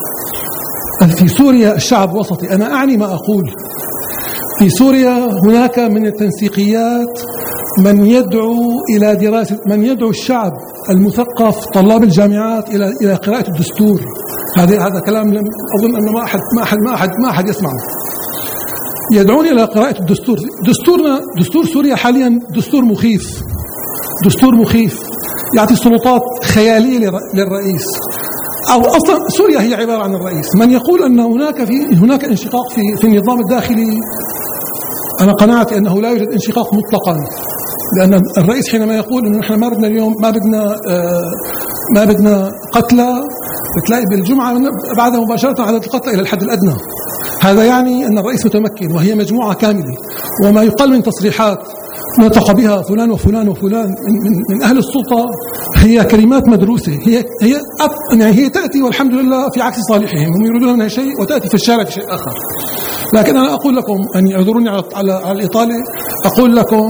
في سوريا الشعب وسطي. أنا أعني ما أقول. في سوريا هناك من التنسيقيات من يدعو إلى دراسة، من يدعو الشعب المثقف طلاب الجامعات إلى إلى قراءة الدستور. هذا هذا كلام أظن أن ما أحد ما أحد ما أحد ما أحد يسمعه. يدعون إلى قراءة الدستور. دستورنا دستور سوريا حاليا دستور مخيف، دستور مخيف يعطي سلطات خيالية للرئيس. أو أصلا سوريا هي عبارة عن الرئيس. من يقول أن هناك في هناك انشقاق في في النظام الداخلي، أنا قناعتي أنه لا يوجد انشقاق مطلقا. لأن الرئيس حينما يقول إنه نحن ما بدنا اليوم ما بدنا آه ما بدنا قتلى، بتلاقي بالجمعة بعدها مباشرة عدد القتلى إلى الحد الأدنى. هذا يعني أن الرئيس متمكن، وهي مجموعة كاملة. وما يقال من تصريحات نطق بها فلان وفلان وفلان من, من أهل السلطة هي كلمات مدروسة. هي هي يعني هي تأتي والحمد لله في عكس صالحهم، هم يريدون منها شيء وتأتي في الشارع في شيء آخر. لكن أنا أقول لكم أن اعذروني على على, على الإطالة، أقول لكم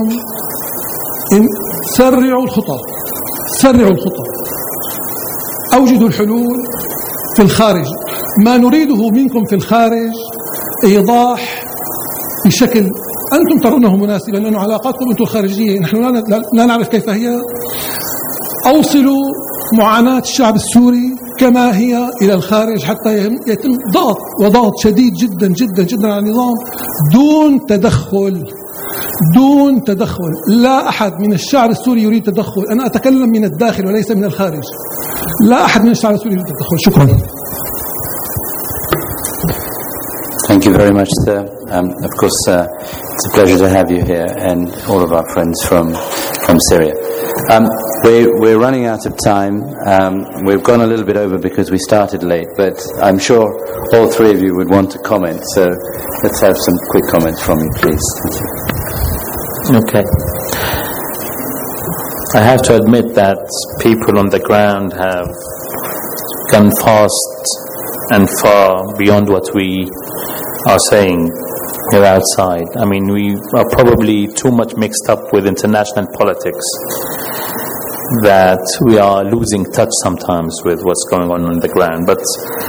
إن سرعوا الخطى، سرعوا الخطى، أوجدوا الحلول في الخارج. ما نريده منكم في الخارج إيضاح بشكل أنتم ترونه مناسبا، لأن علاقاتكم أنتم الخارجية نحن لا, لا نعرف كيف هي. أوصلوا معاناة الشعب السوري كما هي إلى الخارج حتى يتم ضغط وضغط شديد جدا جدا جدا على النظام دون تدخل دون تدخل. لا أحد من الشعب السوري يريد تدخل، أنا أتكلم من الداخل وليس من الخارج. لا أحد من الشعب السوري يريد تدخل. شكرا. Thank you very much, sir. Um, of course, uh, it's a pleasure to have you here and all of our friends from from Syria. Um, we're, we're running out of time. Um, we've gone a little bit over because we started late, but I'm sure all three of you would want to comment. So let's have some quick comments from you, please. Thank you. Okay. I have to admit that people on the ground have gone fast and far beyond what we are saying here outside. I mean, we are probably too much mixed up with international politics that we are losing touch sometimes with what's going on on the ground. But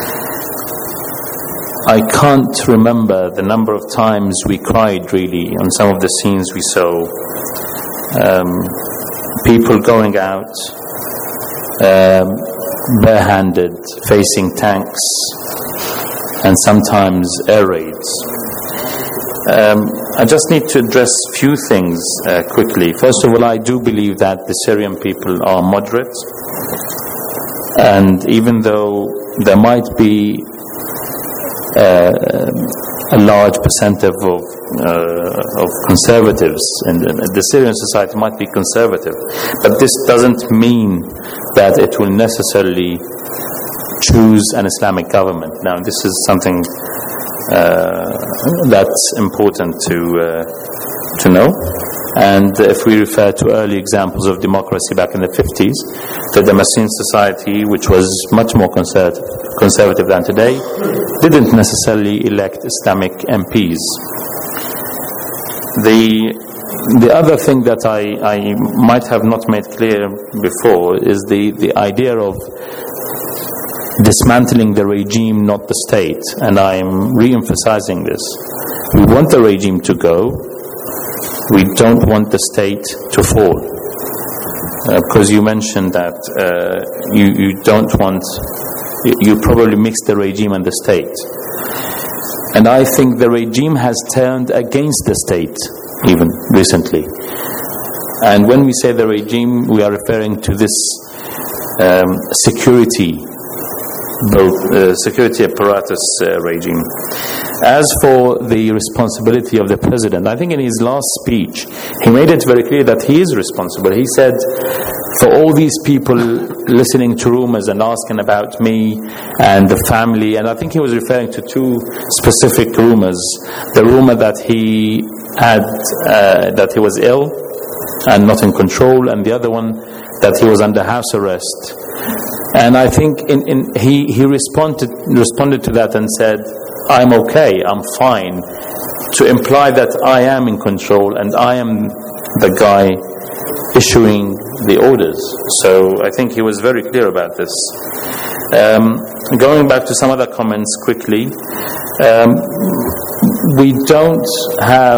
I can't remember the number of times we cried really on some of the scenes we saw. Um, people going out um, barehanded, facing tanks, and sometimes air raids. Um, I just need to address a few things uh, quickly. First of all, I do believe that the Syrian people are moderate, and even though there might be uh, a large percent of uh, of conservatives, and the Syrian society might be conservative, but this doesn't mean that it will necessarily choose an Islamic government. Now, this is something uh, that's important to uh, to know. And if we refer to early examples of democracy back in the fifties, the Damascene society, which was much more conservative, conservative than today, didn't necessarily elect Islamic M Ps. The the other thing that I, I might have not made clear before is the, the idea of dismantling the regime, not the state, and I'm re-emphasizing this. We want the regime to go. We don't want the state to fall. Uh, because you mentioned that uh, you, you don't want, you probably mix the regime and the state. And I think the regime has turned against the state, even recently. And when we say the regime, we are referring to this um, security both uh, security apparatus uh, regime. As for the responsibility of the president, I think in his last speech he made it very clear that he is responsible. He said, for all these people listening to rumors and asking about me and the family, and I think he was referring to two specific rumors: the rumor that he had uh, that he was ill and not in control, and the other one that he was under house arrest. And I think in, in, he, he responded responded to that and said, I'm okay, I'm fine, to imply that I am in control and I am the guy issuing the orders. So I think he was very clear about this. Um, going back to some other comments quickly, um, we don't have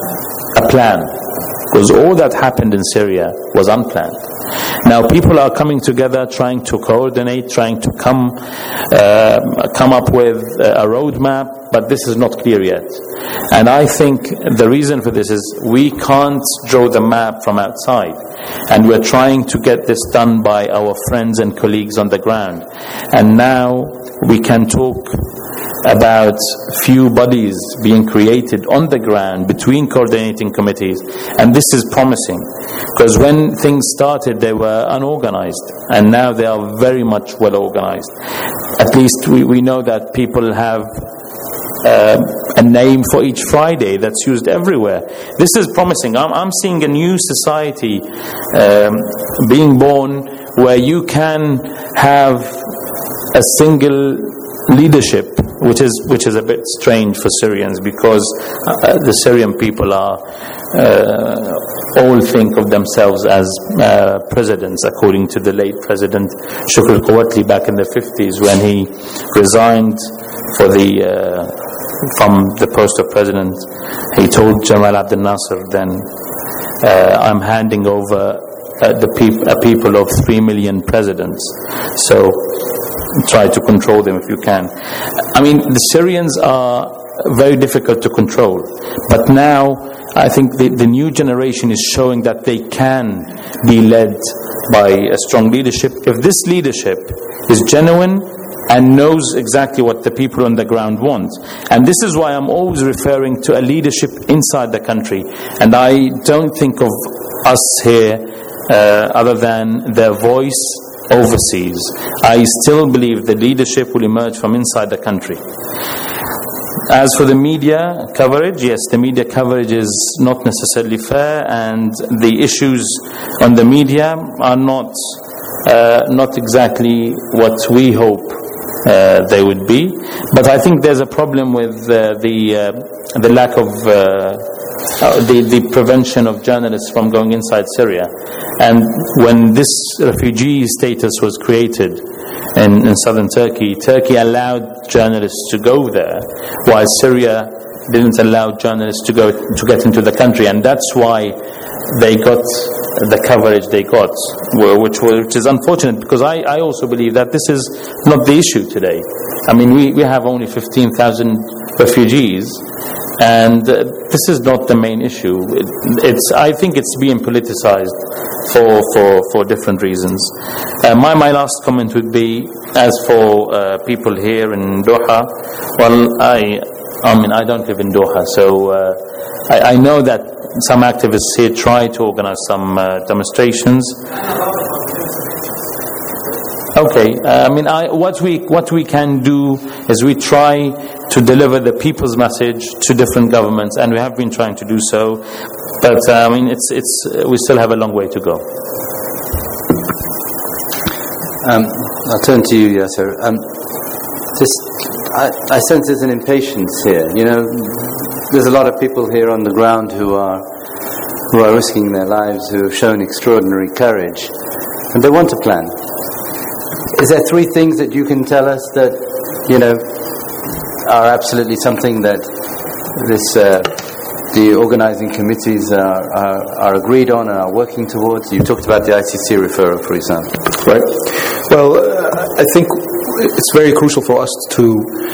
a plan, because all that happened in Syria was unplanned. Now people are coming together, trying to coordinate, trying to come uh, come up with a roadmap, but this is not clear yet. And I think the reason for this is we can't draw the map from outside, and we're trying to get this done by our friends and colleagues on the ground. And now we can talk about few bodies being created on the ground between coordinating committees, and this is promising, because when things started they were unorganized, and now they are very much well organized. At least we, we know that people have uh, a name for each Friday that's used everywhere. This is promising. I'm, I'm seeing a new society um, being born, where you can have a single leadership, which is which is a bit strange for Syrians, because uh, the Syrian people are uh, all think of themselves as uh, presidents, according to the late President Shukr Quwatli back in the fifties, when he resigned for the uh, from the post of president, he told Jamal Abdel Nasser then, uh, I'm handing over uh, the peop- a people of three million presidents. So try to control them if you can. I mean, the Syrians are very difficult to control. But now, I think the, the new generation is showing that they can be led by a strong leadership. If this leadership is genuine and knows exactly what the people on the ground want. And this is why I'm always referring to a leadership inside the country. And I don't think of us here uh, other than their voice overseas. I still believe the leadership will emerge from inside the country. As for the media coverage, yes, the media coverage is not necessarily fair, and the issues on the media are not uh, not exactly what we hope uh, they would be. But I think there's a problem with uh, the uh, the lack of uh, uh, the the prevention of journalists from going inside Syria. And when this refugee status was created in, in southern Turkey, Turkey allowed journalists to go there, while Syria didn't allow journalists to go to get into the country, and that's why they got the coverage they got, which which is unfortunate, because I, I also believe that this is not the issue today. I mean, we, we have only fifteen thousand refugees, and uh, this is not the main issue. It, it's I think it's being politicized for for, for different reasons. Uh, my my last comment would be, as for uh, people here in Doha, well, I I mean I don't live in Doha, so uh, I, I know that some activists here try to organize some uh, demonstrations. Okay, uh, I mean, I, what we what we can do is we try to deliver the people's message to different governments, and we have been trying to do so. But uh, I mean, it's it's uh, we still have a long way to go. Um, I'll turn to you, Yasser. Um, just, I, I sense there's an impatience here. You know, there's a lot of people here on the ground who are who are risking their lives, who have shown extraordinary courage, and they want a plan. Is there three things that you can tell us that, you know, are absolutely something that this uh, the organising committees are, are are agreed on and are working towards? You talked about the I C C referral, for example. Right. Well, uh, I think it's very crucial for us to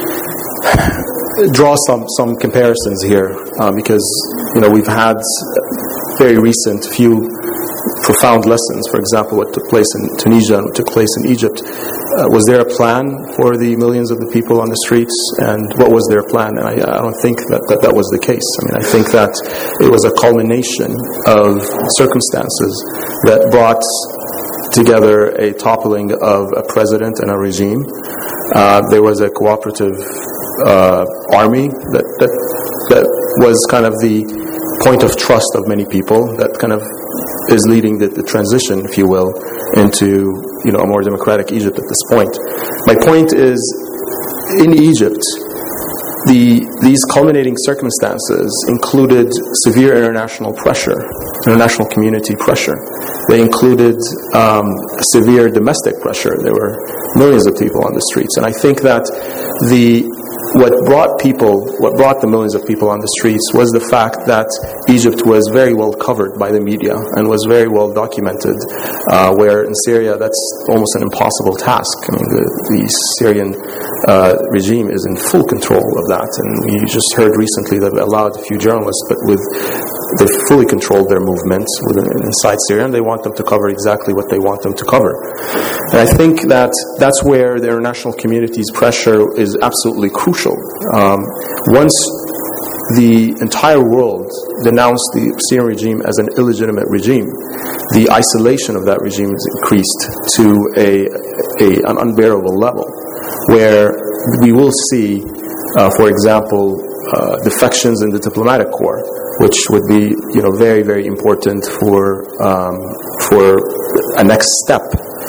draw some some comparisons here, uh, because you know we've had very recent few profound lessons. For example, what took place in Tunisia and what took place in Egypt. Uh, was there a plan for the millions of the people on the streets, and what was their plan? And I, I don't think that, that that was the case. I mean, I think that it was a culmination of circumstances that brought together a toppling of a president and a regime. Uh, there was a cooperative uh, army that, that that was kind of the point of trust of many people, that kind of is leading the, the transition, if you will, into you know a more democratic Egypt at this point. My point is, in Egypt, the these culminating circumstances included severe international pressure, international community pressure. They included um, severe domestic pressure. There were millions of people on the streets, and I think that the What brought people, what brought the millions of people on the streets was the fact that Egypt was very well covered by the media and was very well documented, uh, where in Syria that's almost an impossible task. I mean, the, the Syrian uh, regime is in full control of that, and we just heard recently that they allowed a few journalists, but with they fully controlled their movements within, inside Syria, and they want them to cover exactly what they want them to cover. And I think that that's where the international community's pressure is absolutely crucial. Um, once the entire world denounced the Syrian regime as an illegitimate regime, the isolation of that regime is increased to a, a an unbearable level, where we will see, uh, for example, uh, defections in the diplomatic corps, which would be, you know, very, very important for um, for a next step.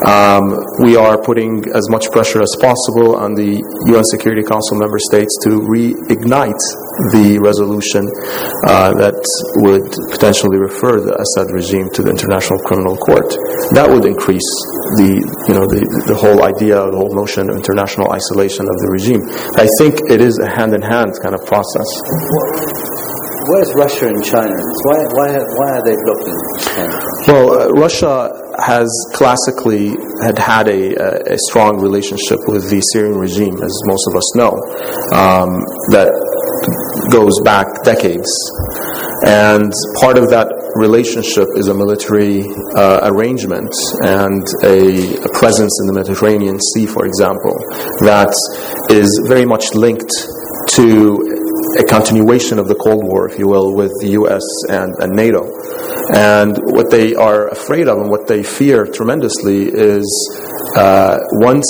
Um, we are putting as much pressure as possible on the U N Security Council member states to reignite the resolution uh, that would potentially refer the Assad regime to the International Criminal Court. That would increase the, you know, the, the whole idea, the whole notion of international isolation of the regime. I think it is a hand-in-hand kind of process. Where's Russia and China? Why, why, why are they blocking China? Well, uh, Russia has classically had had a, a, a strong relationship with the Syrian regime, as most of us know, um, that goes back decades. And part of that relationship is a military uh, arrangement and a, a presence in the Mediterranean Sea, for example, that is very much linked to a continuation of the Cold War, if you will, with the U S and, and NATO. And what they are afraid of and what they fear tremendously is uh, once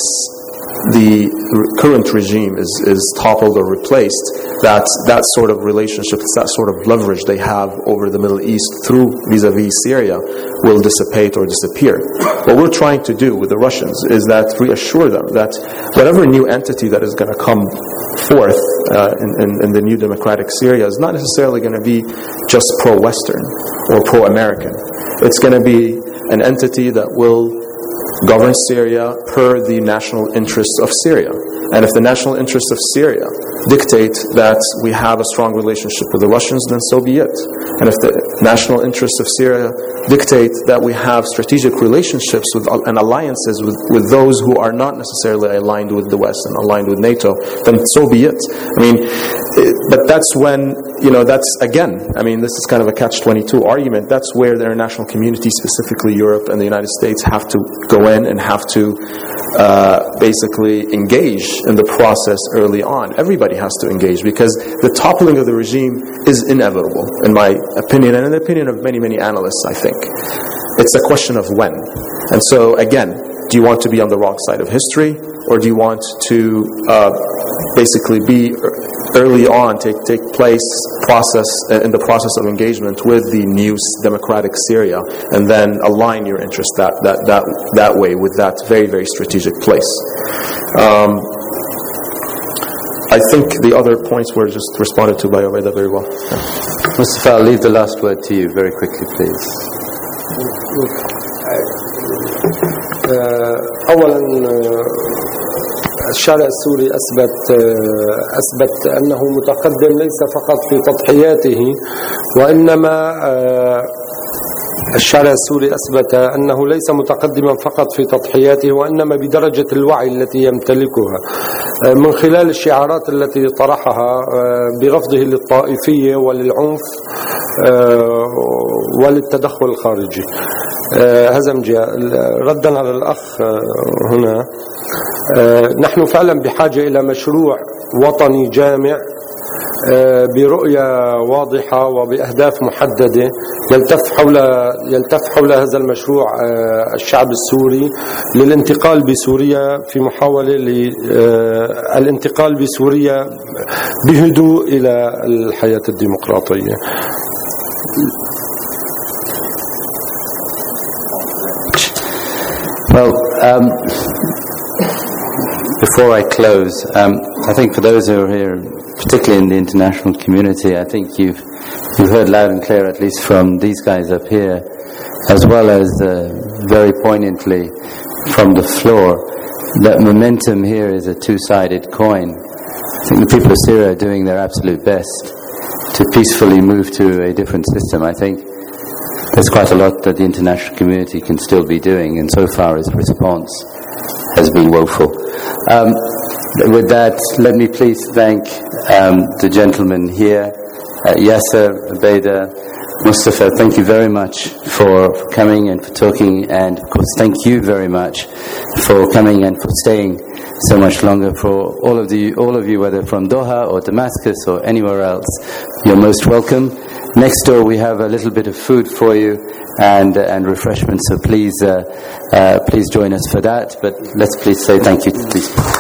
the current regime is, is toppled or replaced, that that sort of relationship, that sort of leverage they have over the Middle East through vis-a-vis Syria will dissipate or disappear. What we're trying to do with the Russians is that reassure them that whatever new entity that is going to come forth uh, in, in, in the new democratic Syria is not necessarily going to be just pro-Western or pro-American. It's going to be an entity that will govern Syria per the national interests of Syria. And if the national interests of Syria dictate that we have a strong relationship with the Russians, then so be it. And if the national interests of Syria dictate that we have strategic relationships with and alliances with, with those who are not necessarily aligned with the West and aligned with NATO, then so be it. I mean, it, but that's when, you know, that's, again, I mean, this is kind of a catch twenty-two argument. That's where the international community, specifically Europe and the United States, have to go in and have to uh, basically engage in the process early on. Everybody has to engage because the toppling of the regime is inevitable, in my opinion, and in the opinion of many, many analysts, I think. It's a question of when. And so, again, do you want to be on the wrong side of history, or do you want to uh, basically be early on, take take place, process in the process of engagement with the new democratic Syria, and then align your interests that that that that way with that very very strategic place. Um, I think the other points were just responded to by Obaida very well. Yeah. Mustafa, I'll leave the last word to you very quickly, please. أولا الشارع السوري أثبت أثبت أنه متقدم ليس فقط في تضحياته، وإنما الشارع السوري أثبت أنه ليس متقدما فقط في تضحياته، وإنما بدرجة الوعي التي يمتلكها من خلال الشعارات التي طرحها برفضه للطائفية وللعنف وللتدخل الخارجي. هذا من جهة. ردا على الأخ هنا، نحن فعلا بحاجة إلى مشروع وطني جامع برؤية واضحة وبأهداف محددة يلتف حول يلتف حول هذا المشروع الشعب السوري للانتقال بسوريا في محاولة للانتقال بسوريا بهدوء إلى الحياة الديمقراطية. Well, um, before I close, um, I think for those who are here, particularly in the international community, I think you've you've heard loud and clear, at least from these guys up here, as well as uh, very poignantly from the floor, that momentum here is a two-sided coin. I think the people of Syria are doing their absolute best to peacefully move to a different system. I think there's quite a lot that the international community can still be doing, and so far as response has been woeful. Um, with that, let me please thank um, the gentlemen here, uh, Yasser, Obaida, Mustafa. Thank you very much for, for coming and for talking, and of course thank you very much for coming and for staying so much longer. For all of you, all of you, whether from Doha or Damascus or anywhere else, you're most welcome. Next door we have a little bit of food for you and uh, and refreshments, so please uh, uh, please join us for that. But let's please say thank you, please.